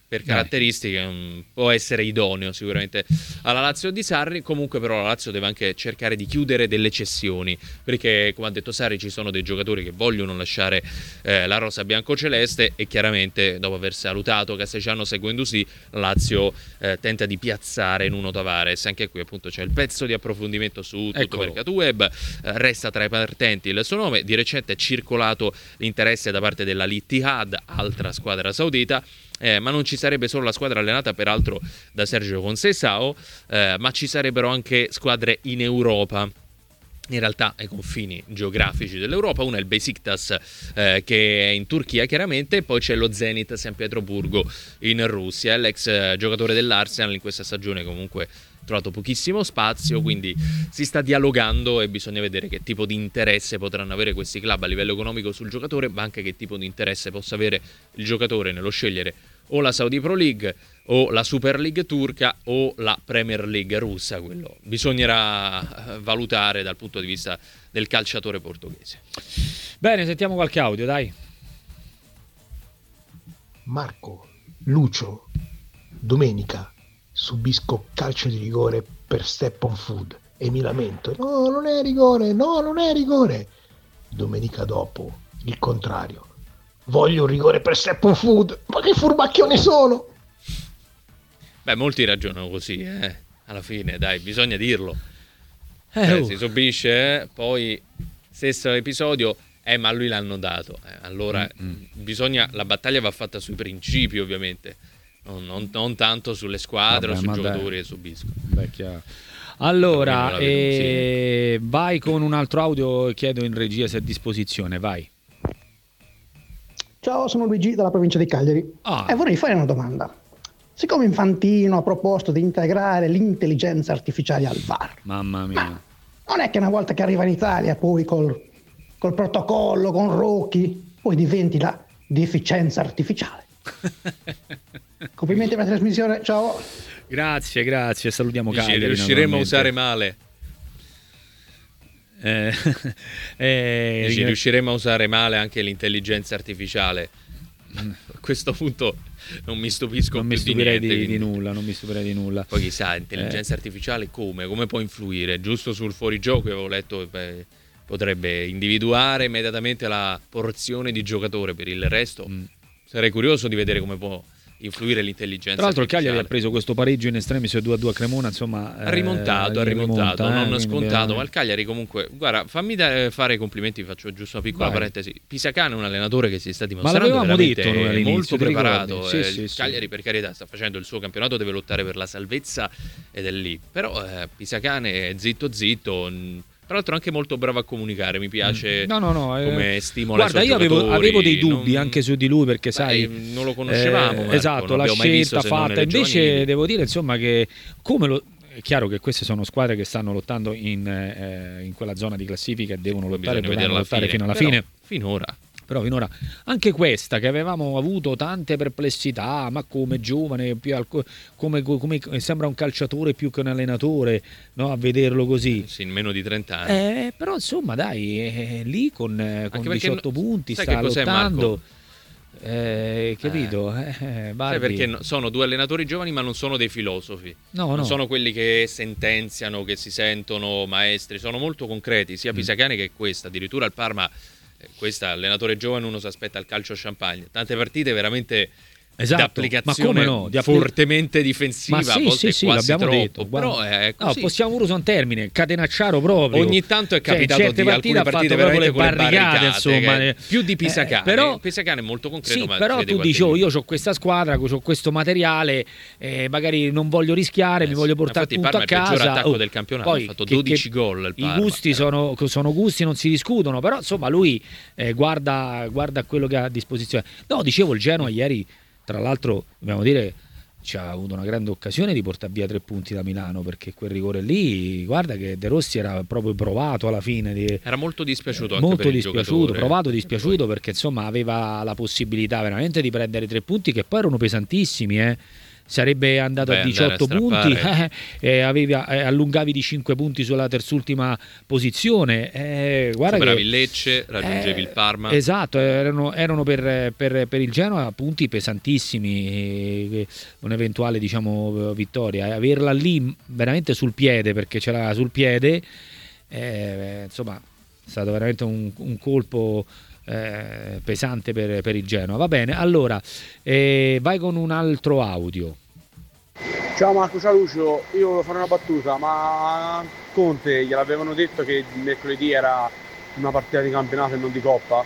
per caratteristiche um, può essere idoneo sicuramente alla Lazio di Sarri. Comunque però la Lazio deve anche cercare di chiudere delle cessioni, perché come ha detto Sarri ci sono dei giocatori che vogliono lasciare eh, la rosa biancoceleste, e chiaramente dopo aver salutato Castellano seguendo sì, la Lazio eh, tenta di piazzare Nuno Tavares. Anche qui appunto c'è il pezzo di approfondimento su tutto Mercato Web, eh, resta tra i partenti il suo nome. Di recente è circolato l'interesse da parte dell'Al Ittihad, altra squadra saudita. Eh, ma non ci sarebbe solo la squadra allenata peraltro da Sergio Conceição, eh, ma ci sarebbero anche squadre in Europa, in realtà ai confini geografici dell'Europa. Una è il Besiktas eh, che è in Turchia chiaramente, poi c'è lo Zenit San Pietroburgo in Russia. L'ex eh, giocatore dell'Arsenal in questa stagione comunque trovato pochissimo spazio, quindi si sta dialogando e bisogna vedere che tipo di interesse potranno avere questi club a livello economico sul giocatore, ma anche che tipo di interesse possa avere il giocatore nello scegliere o la Saudi Pro League o la Super League turca o la Premier League russa. Quello bisognerà valutare dal punto di vista del calciatore portoghese. Bene, sentiamo qualche audio, dai. Marco, Lucio, domenica subisco calcio di rigore per step on foot e mi lamento, no non è rigore, no non è rigore. Domenica dopo il contrario, voglio un rigore per step on foot, ma che furbacchione sono. Beh, molti ragionano così, eh. Alla fine dai, bisogna dirlo, eh, eh, uh. si subisce, eh? Poi stesso episodio, eh ma a lui l'hanno dato, eh. Allora mm-hmm. bisogna, la battaglia va fatta sui principi ovviamente, Non, non, non tanto sulle squadre Vabbè, o sui giocatori dai. che subiscono. Beh, chiaro. Allora, eh, vai con un altro audio, chiedo in regia se è a disposizione, vai. Ciao, sono Luigi dalla provincia di Cagliari ah. e vorrei fare una domanda. Siccome Infantino ha proposto di integrare l'intelligenza artificiale al V A R, mamma mia, non è che una volta che arriva in Italia poi col, col protocollo, con Rocchi, poi diventi la deficienza artificiale? Complimenti per la trasmissione, ciao. Grazie, grazie, salutiamo Dici, Cagliari. Riusciremo a usare male. Eh, eh, Dici, riusciremo a usare male anche l'intelligenza artificiale. A questo punto non mi stupisco non più mi stupirei di, niente, di, di nulla, non mi stupirei di nulla. Poi chissà, intelligenza eh. artificiale come? Come può influire? Giusto sul fuorigioco avevo letto, beh, potrebbe individuare immediatamente la porzione di giocatore, per il resto mm. sarei curioso di vedere come può influire l'intelligenza. Tra l'altro il Cagliari ha preso questo pareggio in estremis due a due a Cremona, insomma ha rimontato, eh, ha rimontato, rimonta, non eh, scontato, ma il Cagliari comunque, guarda, fammi da, fare i complimenti, faccio giusto una piccola Vai. parentesi. Pisacane è un allenatore che si sta dimostrando veramente detto molto preparato, sì, eh, sì, il sì. Cagliari per carità sta facendo il suo campionato, deve lottare per la salvezza ed è lì, però eh, Pisacane zitto zitto. Tra l'altro anche molto bravo a comunicare, mi piace no, no, no, come eh, stimola guarda, i suoi io avevo, avevo dei dubbi non, anche su di lui perché beh, sai non lo conoscevamo, eh, Marco, esatto, non la scelta fatta invece giovanili. Devo dire insomma che come lo è chiaro che queste sono squadre che stanno lottando in, eh, in quella zona di classifica e devono lottare, dovranno lottare fine, fino alla però, fine finora però finora anche questa che avevamo avuto tante perplessità, ma come giovane più al, come, come sembra un calciatore più che un allenatore, no? A vederlo così sì, in meno di trenta anni eh, però insomma dai è lì con, con diciotto no, punti sta lottando, eh, capito eh, eh, sai perché no, sono due allenatori giovani ma non sono dei filosofi, no, non no. sono quelli che sentenziano, che si sentono maestri, sono molto concreti, sia Pisacane mm. che questa, addirittura al Parma questa allenatore giovane uno si aspetta il calcio champagne, tante partite veramente esatto, d'applicazione ma come no? Di fortemente difensiva, ma sì, a volte sì, quasi sì, l'abbiamo troppo, detto, però è così. No, possiamo pure usare un termine, catenacciaro proprio. Ogni tanto è capitato cioè, di alcune partite veramente con le barricate, insomma, eh, più di Pisacane. Eh, però Pisacane è molto concreto, sì, ma però tu dici oh, io ho questa squadra, ho questo materiale, eh, magari non voglio rischiare, eh, mi voglio portare il punto a casa. Il peggior attacco oh, del campionato, poi, ha fatto che, dodici che gol il Parma, i gusti sono, sono gusti, non si discutono, però insomma lui eh, guarda, guarda quello che ha a disposizione. No, dicevo il Genoa ieri, tra l'altro dobbiamo dire ci ha avuto una grande occasione di portare via tre punti da Milano, perché quel rigore lì, guarda che De Rossi era proprio provato alla fine di, era molto dispiaciuto eh, anche molto per il dispiaciuto, giocatore. provato dispiaciuto poi... perché insomma aveva la possibilità veramente di prendere tre punti che poi erano pesantissimi, eh. sarebbe andato Beh, a diciotto a punti, eh, eh, avevi, eh, allungavi di cinque punti sulla terzultima posizione. Eh, guarda Superavi che, il Lecce, raggiungevi eh, il Parma. Esatto, erano, erano per, per, per il Genoa punti pesantissimi, eh, un'eventuale diciamo vittoria. Averla lì veramente sul piede, perché ce l'aveva sul piede, eh, insomma, è stato veramente un, un colpo eh, pesante per, per il Genoa. Va bene, allora eh, vai con un altro audio. Ciao Marco, ciao Lucio, io volevo fare una battuta, ma Conte gliel'avevano detto che mercoledì era una partita di campionato e non di Coppa?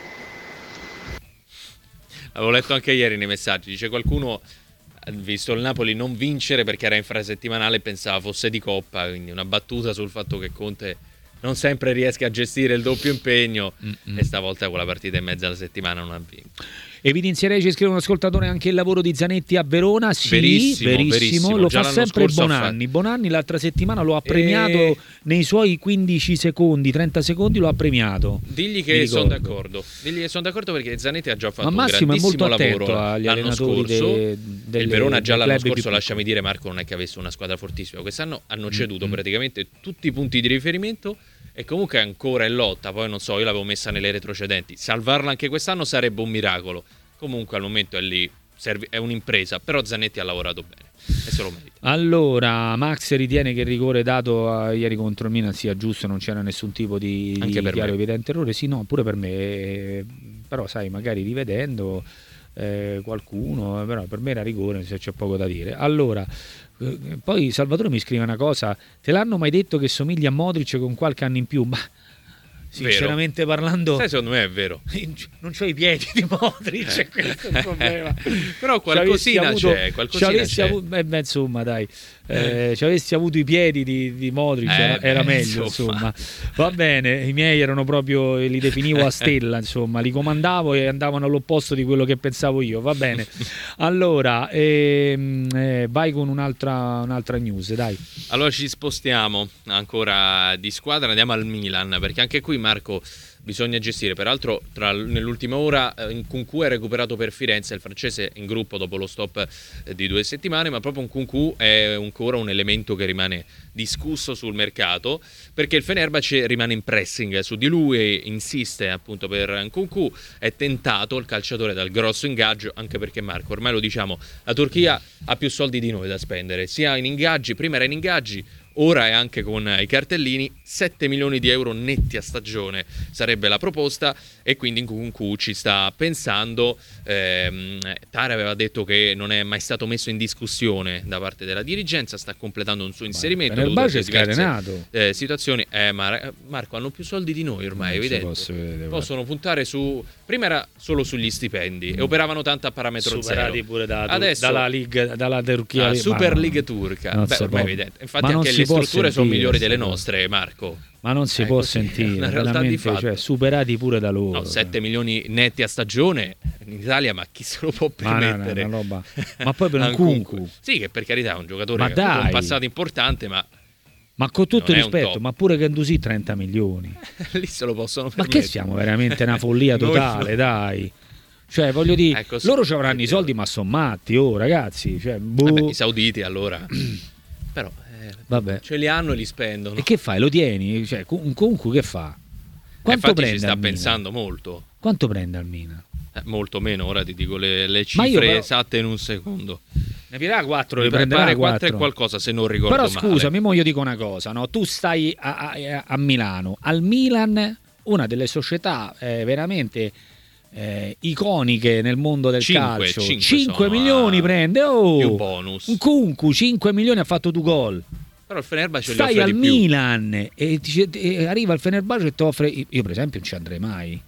Avevo letto anche ieri nei messaggi, dice qualcuno ha visto il Napoli non vincere perché era infrasettimanale e pensava fosse di Coppa, quindi una battuta sul fatto che Conte non sempre riesca a gestire il doppio impegno. Mm-mm. E stavolta quella partita in mezzo alla settimana non ha vinto. Evidenzierei, ci scrive un ascoltatore, anche il lavoro di Zanetti a Verona. Sì, verissimo, verissimo, verissimo. Lo Già fa sempre Bonanni. fa... Bonanni l'altra settimana lo ha premiato e... nei suoi quindici secondi, trenta secondi lo ha premiato. Digli che sono d'accordo. Digli che sono d'accordo perché Zanetti ha già fatto Ma un grandissimo lavoro agli l'anno scorso. De, delle, il Verona già l'anno scorso, più lasciami dire, Marco, non è che avesse una squadra fortissima. Quest'anno hanno ceduto mm-hmm. praticamente tutti i punti di riferimento e comunque è ancora in lotta. Poi non so, io l'avevo messa nelle retrocedenti. Salvarla anche quest'anno sarebbe un miracolo. Comunque al momento è lì, serve, è un'impresa, però Zanetti ha lavorato bene e se lo merita. Allora, Max ritiene che il rigore dato uh, ieri contro il Milan sia giusto, non c'era nessun tipo di, anche di per chiaro me. evidente errore. Sì, no, pure per me, eh, però sai, magari rivedendo eh, qualcuno, però per me era rigore, se c'è poco da dire. Allora, eh, poi Salvatore mi scrive una cosa: te l'hanno mai detto che somiglia a Modric con qualche anno in più? Ma sinceramente vero. parlando, sai, secondo me è vero, non c'ho i piedi di Modric, eh. Questo è il problema. Però qualcosina avuto, c'è, qualcosina c'è. Avuto, beh, beh, insomma, dai, eh, ci avessi avuto i piedi di, di Modric, eh, era, beh, era meglio, insomma. insomma. Va bene, i miei erano proprio, li definivo a stella, insomma, li comandavo e andavano all'opposto di quello che pensavo io. Va bene. Allora, ehm, eh, vai con un'altra, un'altra news, dai. Allora ci spostiamo ancora di squadra, andiamo al Milan, perché anche qui, Marco, bisogna gestire. Peraltro tra, nell'ultima ora Nkunku è recuperato per Firenze, il francese in gruppo dopo lo stop di due settimane, ma proprio Nkunku è ancora un elemento che rimane discusso sul mercato, perché il Fenerbahce rimane in pressing su di lui e insiste appunto per Nkunku. È tentato il calciatore dal grosso ingaggio, anche perché, Marco, ormai lo diciamo, la Turchia ha più soldi di noi da spendere, sia in ingaggi, prima era in ingaggi, ora è anche con i cartellini. Sette milioni di euro netti a stagione sarebbe la proposta, e quindi Nkunku ci sta pensando. ehm, Tare aveva detto che non è mai stato messo in discussione da parte della dirigenza, sta completando un suo inserimento. Fenerbahce è scatenato. Eh, situazioni, eh, ma Marco, hanno più soldi di noi ormai, è evidente. Vedere, possono puntare su, prima era solo sugli stipendi mm. e operavano tanto a parametro superati zero. Pure da, adesso dalla League, dalla Turchia, la Super ma, League turca. Beh, ormai è evidente. Infatti ma anche le strutture sentire, sono migliori delle nostre, Marco. Ma non si eh, può così, sentire, una realtà di fatto. Cioè, superati pure da loro. No, sette milioni netti a stagione in Italia, ma chi se lo può permettere? Ma, no, no, roba. Ma poi per un Nkunku. Sì, che per carità è un giocatore ma che dai. ha avuto un passato importante, ma ma con tutto rispetto, ma pure Guendouzi trenta milioni. Lì se lo possono permettere. Ma che siamo veramente una follia totale, dai. Cioè, voglio dire, ecco, sì, loro ci avranno i soldi, ma sono matti, oh ragazzi. Cioè, boh. Vabbè, i sauditi allora. Però eh, vabbè. Ce li hanno e li spendono. E che fai? Lo tieni? Cioè, comunque che fa? Quanto eh, prende? Ci sta pensando molto. Quanto prende al Milan? Eh, molto meno, ora ti dico le, le cifre però... esatte in un secondo. Ne pirà quattro, mi le prenderà quattro e qualcosa, se non ricordo però male. scusami, mo io dico una cosa, no? Tu stai a, a, a Milano, al Milan, una delle società eh, veramente eh, iconiche nel mondo del cinque, calcio. cinque, cinque sono, milioni ah, prende, oh! Più bonus. Un Nkunku, cinque milioni ha fatto due gol. Però il Fenerbahce stai li offre al di più. Milan e, ti, e arriva il Fenerbahce e ti offre, io per esempio non ci andrei mai.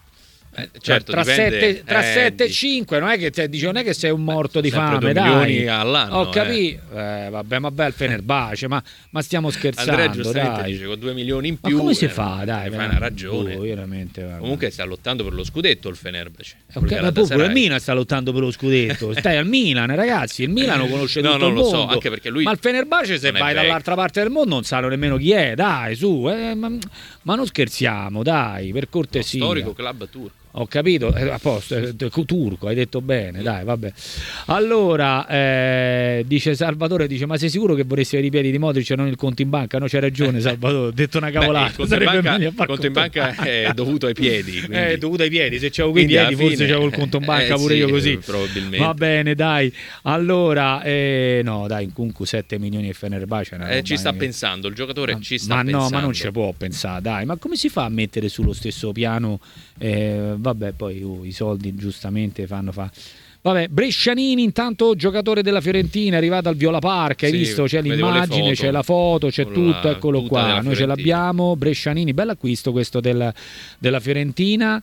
Eh, certo, tra dipende, sette eh, e cinque non è che te, dice, non è che sei un morto di sempre fame, due milioni dai. all'anno, Ho capito, eh. Eh, vabbè, ma bel Fenerbahce, ma, ma stiamo scherzando, Andrea giustamente dai. dice con due milioni in più. Ma come si eh, fa, dai? Fai una ragione. Oh, veramente, comunque sta lottando per lo scudetto il Fenerbahce. Okay, ma pure il Milan sta lottando per lo scudetto. Stai al Milan, ragazzi, il Milan lo conosce no, tutto non il lo mondo. so, anche perché lui ma il Fenerbahce se vai dall'altra parte del mondo non sanno nemmeno chi è, dai, su, eh, ma, ma non scherziamo, dai, per cortesia. Lo storico club turco. Ho capito, eh, a posto, eh, turco, hai detto bene, dai, vabbè. Allora, eh, dice Salvatore, dice, ma sei sicuro che vorresti avere i piedi di Modric e non il conto in banca? No, c'hai ragione Salvatore, ho detto una cavolata. Beh, il conto, in banca, il conto in banca è dovuto ai piedi. Quindi. È dovuto ai piedi, se c'avevo quei piedi forse fine, c'avevo il conto in banca eh, pure sì, io così. Probabilmente. Va bene, dai. Allora, eh, no, dai, in Kunku sette milioni e Fenerbahce. Eh, ci sta che... pensando, il giocatore ma, ci sta ma pensando. Ma no, ma non ci può pensare, dai. Ma come si fa a mettere sullo stesso piano... Eh, vabbè, poi uh, i soldi giustamente fanno fa. Vabbè, Brescianini intanto giocatore della Fiorentina, è arrivato al Viola Park, hai sì, visto? C'è l'immagine, c'è la foto, c'è tutto, eccolo qua, noi ce l'abbiamo, Brescianini, bell'acquisto questo del, della Fiorentina,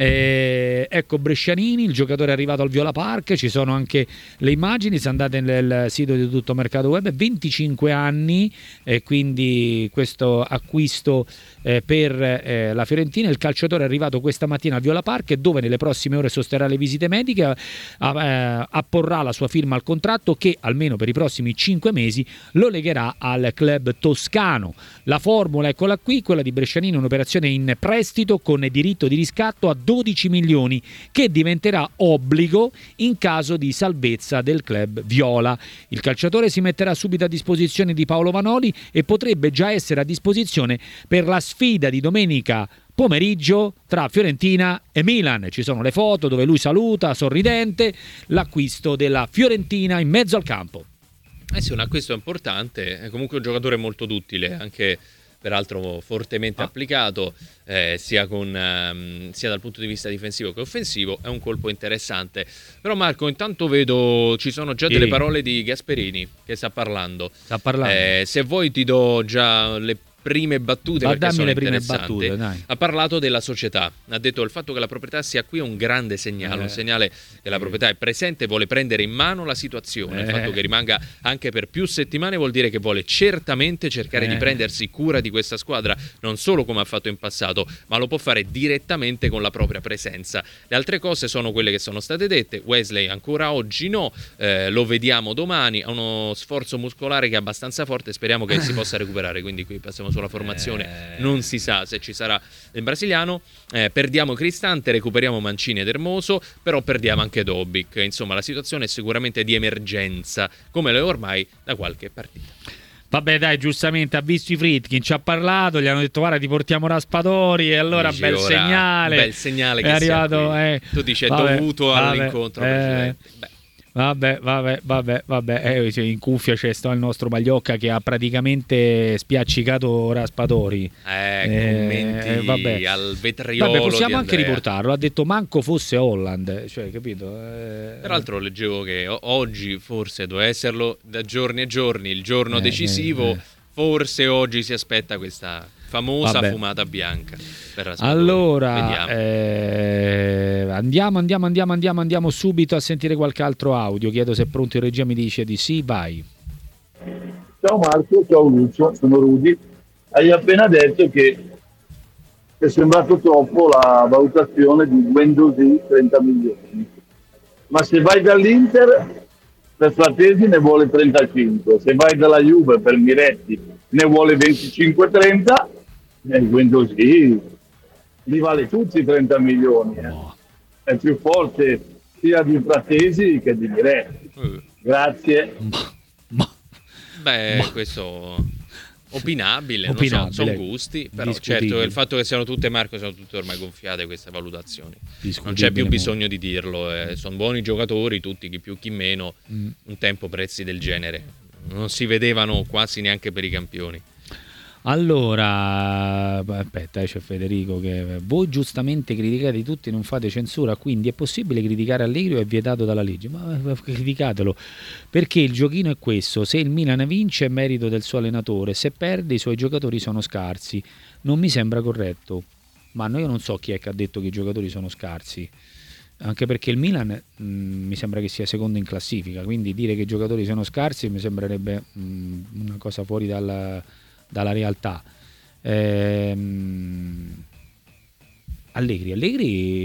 eh, ecco Brescianini, il giocatore è arrivato al Viola Park, ci sono anche le immagini, se andate nel sito di Tutto Mercato Web, venticinque anni, e eh, quindi questo acquisto eh, per eh, la Fiorentina, il calciatore è arrivato questa mattina al Viola Park, dove nelle prossime ore sosterrà le visite mediche, a Eh, apporrà la sua firma al contratto che almeno per i prossimi cinque mesi lo legherà al club toscano. La formula, eccola qui, quella di Brescianini, un'operazione in prestito con diritto di riscatto a dodici milioni che diventerà obbligo in caso di salvezza del club viola. Il calciatore si metterà subito a disposizione di Paolo Vanoli e potrebbe già essere a disposizione per la sfida di domenica pomeriggio tra Fiorentina e Milan. Ci sono le foto dove lui saluta sorridente l'acquisto della Fiorentina in mezzo al campo. Eh sì, un acquisto importante, è comunque un giocatore molto duttile, anche peraltro fortemente ah. applicato eh, sia, con, um, sia dal punto di vista difensivo che offensivo, è un colpo interessante. Però Marco, intanto vedo ci sono già sì. delle parole di Gasperini che sta parlando. Sta parlando. Eh, se vuoi ti do già le prime battute, ma perché sono le prime interessanti. Battute, dai. Ha parlato della società, ha detto il fatto che la proprietà sia qui è un grande segnale, eh. un segnale che la proprietà è presente, vuole prendere in mano la situazione. Eh. Il fatto che rimanga anche per più settimane vuol dire che vuole certamente cercare eh. di prendersi cura di questa squadra, non solo come ha fatto in passato, ma lo può fare direttamente con la propria presenza. Le altre cose sono quelle che sono state dette. Wesley ancora oggi no, eh, lo vediamo domani, ha uno sforzo muscolare che è abbastanza forte, speriamo che si possa recuperare, quindi qui passiamo sulla formazione, eh. non si sa se ci sarà il brasiliano. Eh, perdiamo Cristante, recuperiamo Mancini ed Hermoso, però perdiamo anche Dobbik. Insomma, la situazione è sicuramente di emergenza, come lo è ormai da qualche partita. Vabbè dai, giustamente ha visto i Friedkin, ci ha parlato, gli hanno detto guarda ti portiamo Raspadori, e allora dici, bel ora, segnale, bel segnale che è arrivato, eh, tu dici è vabbè, dovuto vabbè, all'incontro eh, precedente. Beh. Vabbè, vabbè, vabbè, vabbè. Eh, in cuffia c'è sto il nostro Magliocca che ha praticamente spiaccicato Raspadori. Eh, commenti eh, vabbè. al vetriolo. Vabbè, possiamo di anche riportarlo. Ha detto manco fosse Holland, cioè, capito? Eh, Peraltro leggevo che oggi forse doveva esserlo da giorni e giorni, il giorno eh, decisivo. Eh, eh. Forse oggi si aspetta questa famosa Vabbè. fumata bianca. Per Raspadori. Allora, eh, andiamo, andiamo, andiamo, andiamo, andiamo subito a sentire qualche altro audio. Chiedo se è pronto in regia, mi dice di sì, vai. Ciao Marco, ciao Lucio, sono Rudy. Hai appena detto che è sembrato troppo la valutazione di Guendouzi, trenta milioni. Ma se vai dall'Inter, per Fratesi ne vuole trentacinque, se vai dalla Juve per Miretti ne vuole venticinque trenta, e Guendouzi li vale tutti trenta milioni. Eh. È più forte sia di Fratesi che di Miretti. Uh. Grazie. Ma, ma, Beh, ma. questo opinabile, opinabile, non so, sono gusti, però certo il fatto che siano tutte Marco, sono tutte ormai gonfiate queste valutazioni, non c'è più bisogno di dirlo, eh. Sono buoni giocatori tutti, chi più chi meno, mm. un tempo prezzi del genere non si vedevano quasi neanche per i campioni. Allora, aspetta, c'è Federico che voi giustamente criticate tutti, non fate censura, quindi è possibile criticare Allegri o è vietato dalla legge? Ma criticatelo, perché il giochino è questo: se il Milan vince è merito del suo allenatore, se perde i suoi giocatori sono scarsi. Non mi sembra corretto, ma io non so chi è che ha detto che i giocatori sono scarsi, anche perché il Milan mh, mi sembra che sia secondo in classifica, quindi dire che i giocatori sono scarsi mi sembrerebbe mh, una cosa fuori dalla dalla realtà. ehm, Allegri Allegri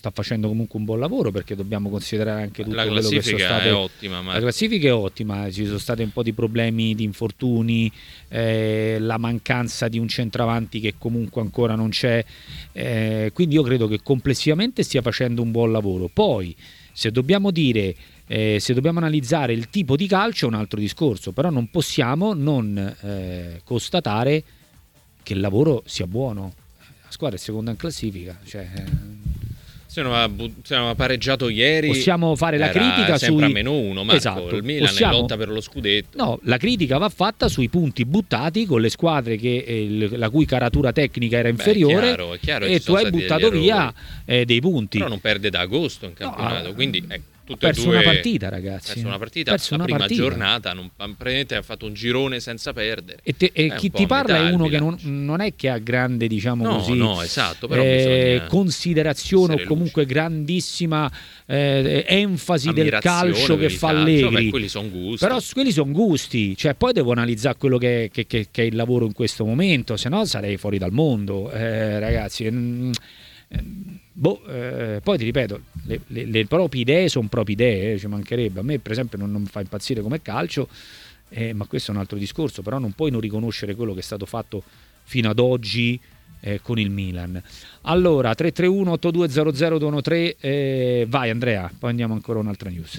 sta facendo comunque un buon lavoro, perché dobbiamo considerare anche tutto la quello che sono classifica state... è ottima, Marco. La classifica è ottima, ci sono stati un po' di problemi di infortuni, eh, la mancanza di un centravanti che comunque ancora non c'è, eh, quindi io credo che complessivamente stia facendo un buon lavoro. Poi se dobbiamo dire eh, se dobbiamo analizzare il tipo di calcio è un altro discorso, però non possiamo non eh, constatare che il lavoro sia buono. La squadra è seconda in classifica, cioè se non aveva, se non aveva pareggiato ieri, possiamo fare la critica sempre sui... a meno uno, Marco. Esatto. Il Milan Possiamo... è lotta per lo scudetto. No, la critica va fatta sui punti buttati con le squadre che, eh, la cui caratura tecnica era inferiore. Beh, è chiaro, è chiaro e tu hai buttato via eh, dei punti. Però non perde da agosto in campionato, no, quindi ecco. Tutte Ha perso due, una partita, ragazzi. Perso una partita, perso la una prima partita. giornata, non, praticamente ha fatto un girone senza perdere. E, te, e è chi ti parla è uno che non, non è che ha grande, diciamo no, così, no, esatto, però eh, considerazione o comunque luci. grandissima eh, enfasi del Ammirazione calcio che fa Allegri. Beh, quelli sono gusti. Però quelli sono gusti, cioè poi devo analizzare quello che, che, che, che è il lavoro in questo momento, se no sarei fuori dal mondo, eh, ragazzi. Mm, Boh, eh, poi ti ripeto, le, le, le proprie idee sono proprie idee, eh, ci mancherebbe. A me per esempio non, non mi fa impazzire come calcio, eh, ma questo è un altro discorso, però non puoi non riconoscere quello che è stato fatto fino ad oggi eh, con il Milan. Allora tre tre uno otto due zero zero due uno tre, eh, vai Andrea, poi andiamo ancora un'altra news.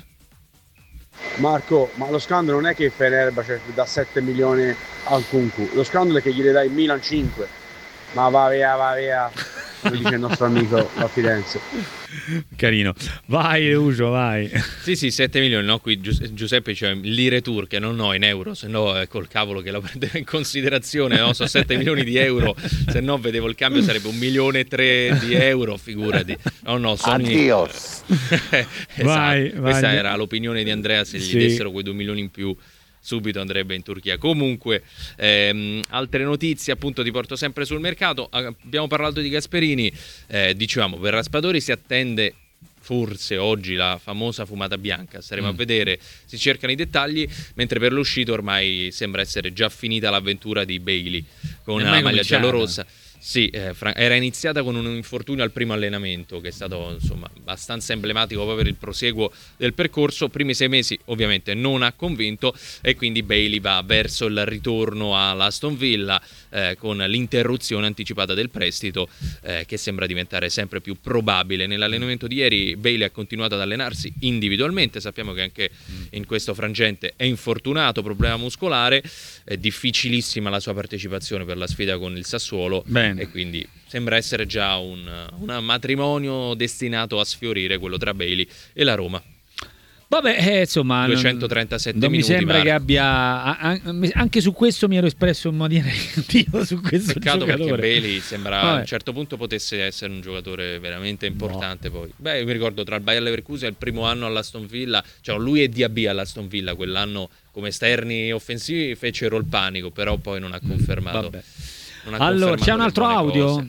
Marco, ma lo scandalo non è che Fenerbahce dà sette milioni al Kunku, lo scandalo è che gli dai il Milan cinque. Ma va via, va via, come dice il nostro amico da Firenze. Carino. Vai Eugenio, vai. Sì, sì, sette milioni, no? Qui Giuseppe c'è cioè, lire turche, non no in euro, se no è col cavolo che la prendeva in considerazione, no? Sono sette milioni di euro, se no vedevo il cambio sarebbe un milione e tre di euro, figurati. No, no, sogni... Adios. esatto. Vai, Questa vai. Era l'opinione di Andrea, se gli Sì. dessero quei due milioni in più subito andrebbe in Turchia. Comunque ehm, altre notizie appunto ti porto sempre sul mercato. Abbiamo parlato di Gasperini, eh, dicevamo per Raspadori si attende forse oggi la famosa fumata bianca, staremo Mm. a vedere, si cercano i dettagli, mentre per l'uscito ormai sembra essere già finita l'avventura di Bailey con È la mai maglia cominciata? giallorossa. Sì, eh, fra- era iniziata con un infortunio al primo allenamento che è stato insomma abbastanza emblematico poi per il proseguo del percorso. Primi sei mesi ovviamente non ha convinto e quindi Bailey va verso il ritorno all'Aston Villa eh, con l'interruzione anticipata del prestito eh, che sembra diventare sempre più probabile. Nell'allenamento di ieri Bailey ha continuato ad allenarsi individualmente, sappiamo che anche in questo frangente è infortunato, problema muscolare, è difficilissima la sua partecipazione per la sfida con il Sassuolo. Bene. E quindi sembra essere già un, un matrimonio destinato a sfiorire, quello tra Bailey e la Roma. Vabbè, eh, insomma, duecentotrentasette non minuti. mi sembra Marco. che abbia a- a- anche su questo mi ero espresso in maniera negativa su questo Peccato giocatore. perché Bailey sembra Vabbè. a un certo punto potesse essere un giocatore veramente importante. Poi beh, io mi ricordo tra il Bayer Leverkusen e il primo anno all'Aston Villa, cioè lui e Diaby all'Aston Villa quell'anno come esterni offensivi fecero il panico, però poi non ha confermato. Vabbè. Non ha Allora, confermato c'è un le altro buone audio? cose.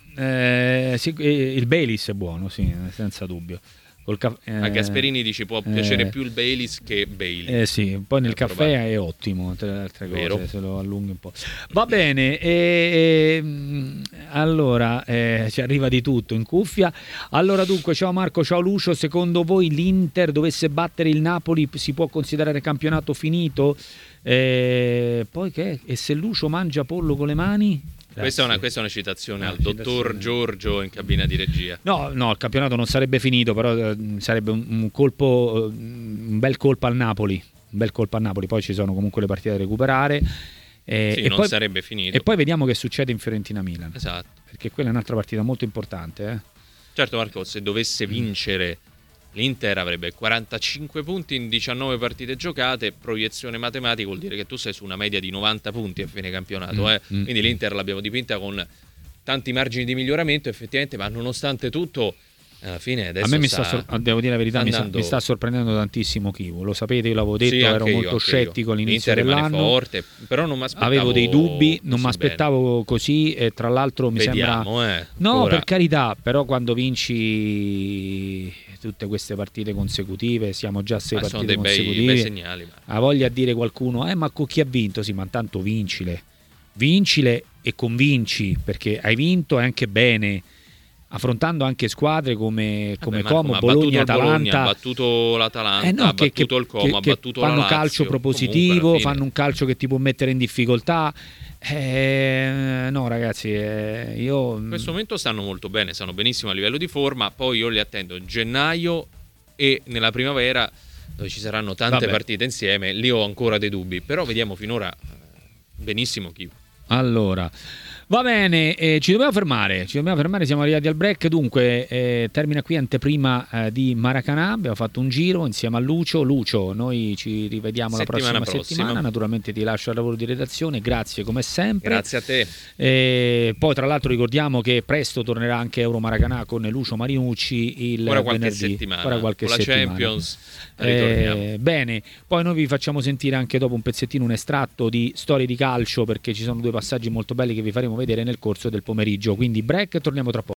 Eh, sì, eh, il Baileys è buono, sì, senza dubbio. Col ca- eh, A Gasperini dici può piacere eh, più il Baileys che Bailey. Eh sì, poi nel È caffè probabile. è ottimo, tra le altre cose, Vero. se lo allunghi un po'. Va bene, e, e, allora eh, ci arriva di tutto in cuffia. Allora dunque, ciao Marco, ciao Lucio, secondo voi l'Inter dovesse battere il Napoli si può considerare campionato finito? Eh, poi che è? E se Lucio mangia pollo con le mani? Questa è, una, questa è una citazione Ah, al dottor Giorgio in cabina di regia. No, no, il campionato non sarebbe finito, però eh, sarebbe un, un colpo, eh, un bel colpo al Napoli, un bel colpo al Napoli, poi ci sono comunque le partite da recuperare. Eh, Sì, e non poi, sarebbe finito. E poi vediamo che succede in Fiorentina-Milan. Esatto. Perché quella è un'altra partita molto importante. Eh. Certo Marco, se dovesse vincere l'Inter avrebbe quarantacinque punti in diciannove partite giocate, proiezione matematica vuol dire che tu sei su una media di novanta punti a fine campionato, Mm, eh? mm. Quindi l'Inter l'abbiamo dipinta con tanti margini di miglioramento effettivamente, ma nonostante tutto alla fine adesso A me mi sta, sta, sor- devo dire la verità, mi, sa- andando... mi sta sorprendendo tantissimo Kivu, lo sapete, io l'avevo detto, Sì, ero anche io, molto anche scettico io. all'inizio L'Inter rimane dell'anno, forte, però non mi aspettavo avevo dei dubbi, non così mi aspettavo così e tra l'altro mi Vediamo, sembra... eh, no, ancora. per carità, però quando vinci tutte queste partite consecutive, siamo già a sei Ma sono partite dei bei, consecutive, bei segnali. Ma... ha voglia a dire qualcuno, eh ma con chi ha vinto? Sì, ma intanto vincile, vincile e convinci, perché hai vinto e anche bene. affrontando anche squadre come, come Vabbè, Como, ma, ma Bologna, ha battuto il Bologna, Atalanta, ha battuto l'Atalanta, eh no, ha che, battuto che, il Como, ha che, battuto che la fanno Lazio. calcio propositivo, Comunque, alla fine... fanno un calcio che ti può mettere in difficoltà. Eh, no ragazzi, eh, io in questo momento stanno molto bene, stanno benissimo a livello di forma, poi io li attendo gennaio e nella primavera dove ci saranno tante Vabbè. partite insieme, lì ho ancora dei dubbi, però vediamo finora benissimo chi. Allora, va bene, eh, ci dobbiamo fermare, ci dobbiamo fermare, siamo arrivati al break, dunque eh, termina qui anteprima eh, di Maracanã, abbiamo fatto un giro insieme a Lucio. Lucio, noi ci rivediamo Settimana la prossima, prossima. settimana, naturalmente ti lascio al lavoro di redazione, grazie come sempre. Grazie a te. E poi tra l'altro ricordiamo che presto tornerà anche Euro Maracanã con Lucio Marinucci il Ora qualche venerdì, settimana, ora qualche con la settimana. Champions ritorniamo. Eh, bene, poi noi vi facciamo sentire anche dopo un pezzettino, un estratto di storie di calcio, perché ci sono due passaggi molto belli che vi faremo vedere nel corso del pomeriggio. Quindi break, torniamo tra poco.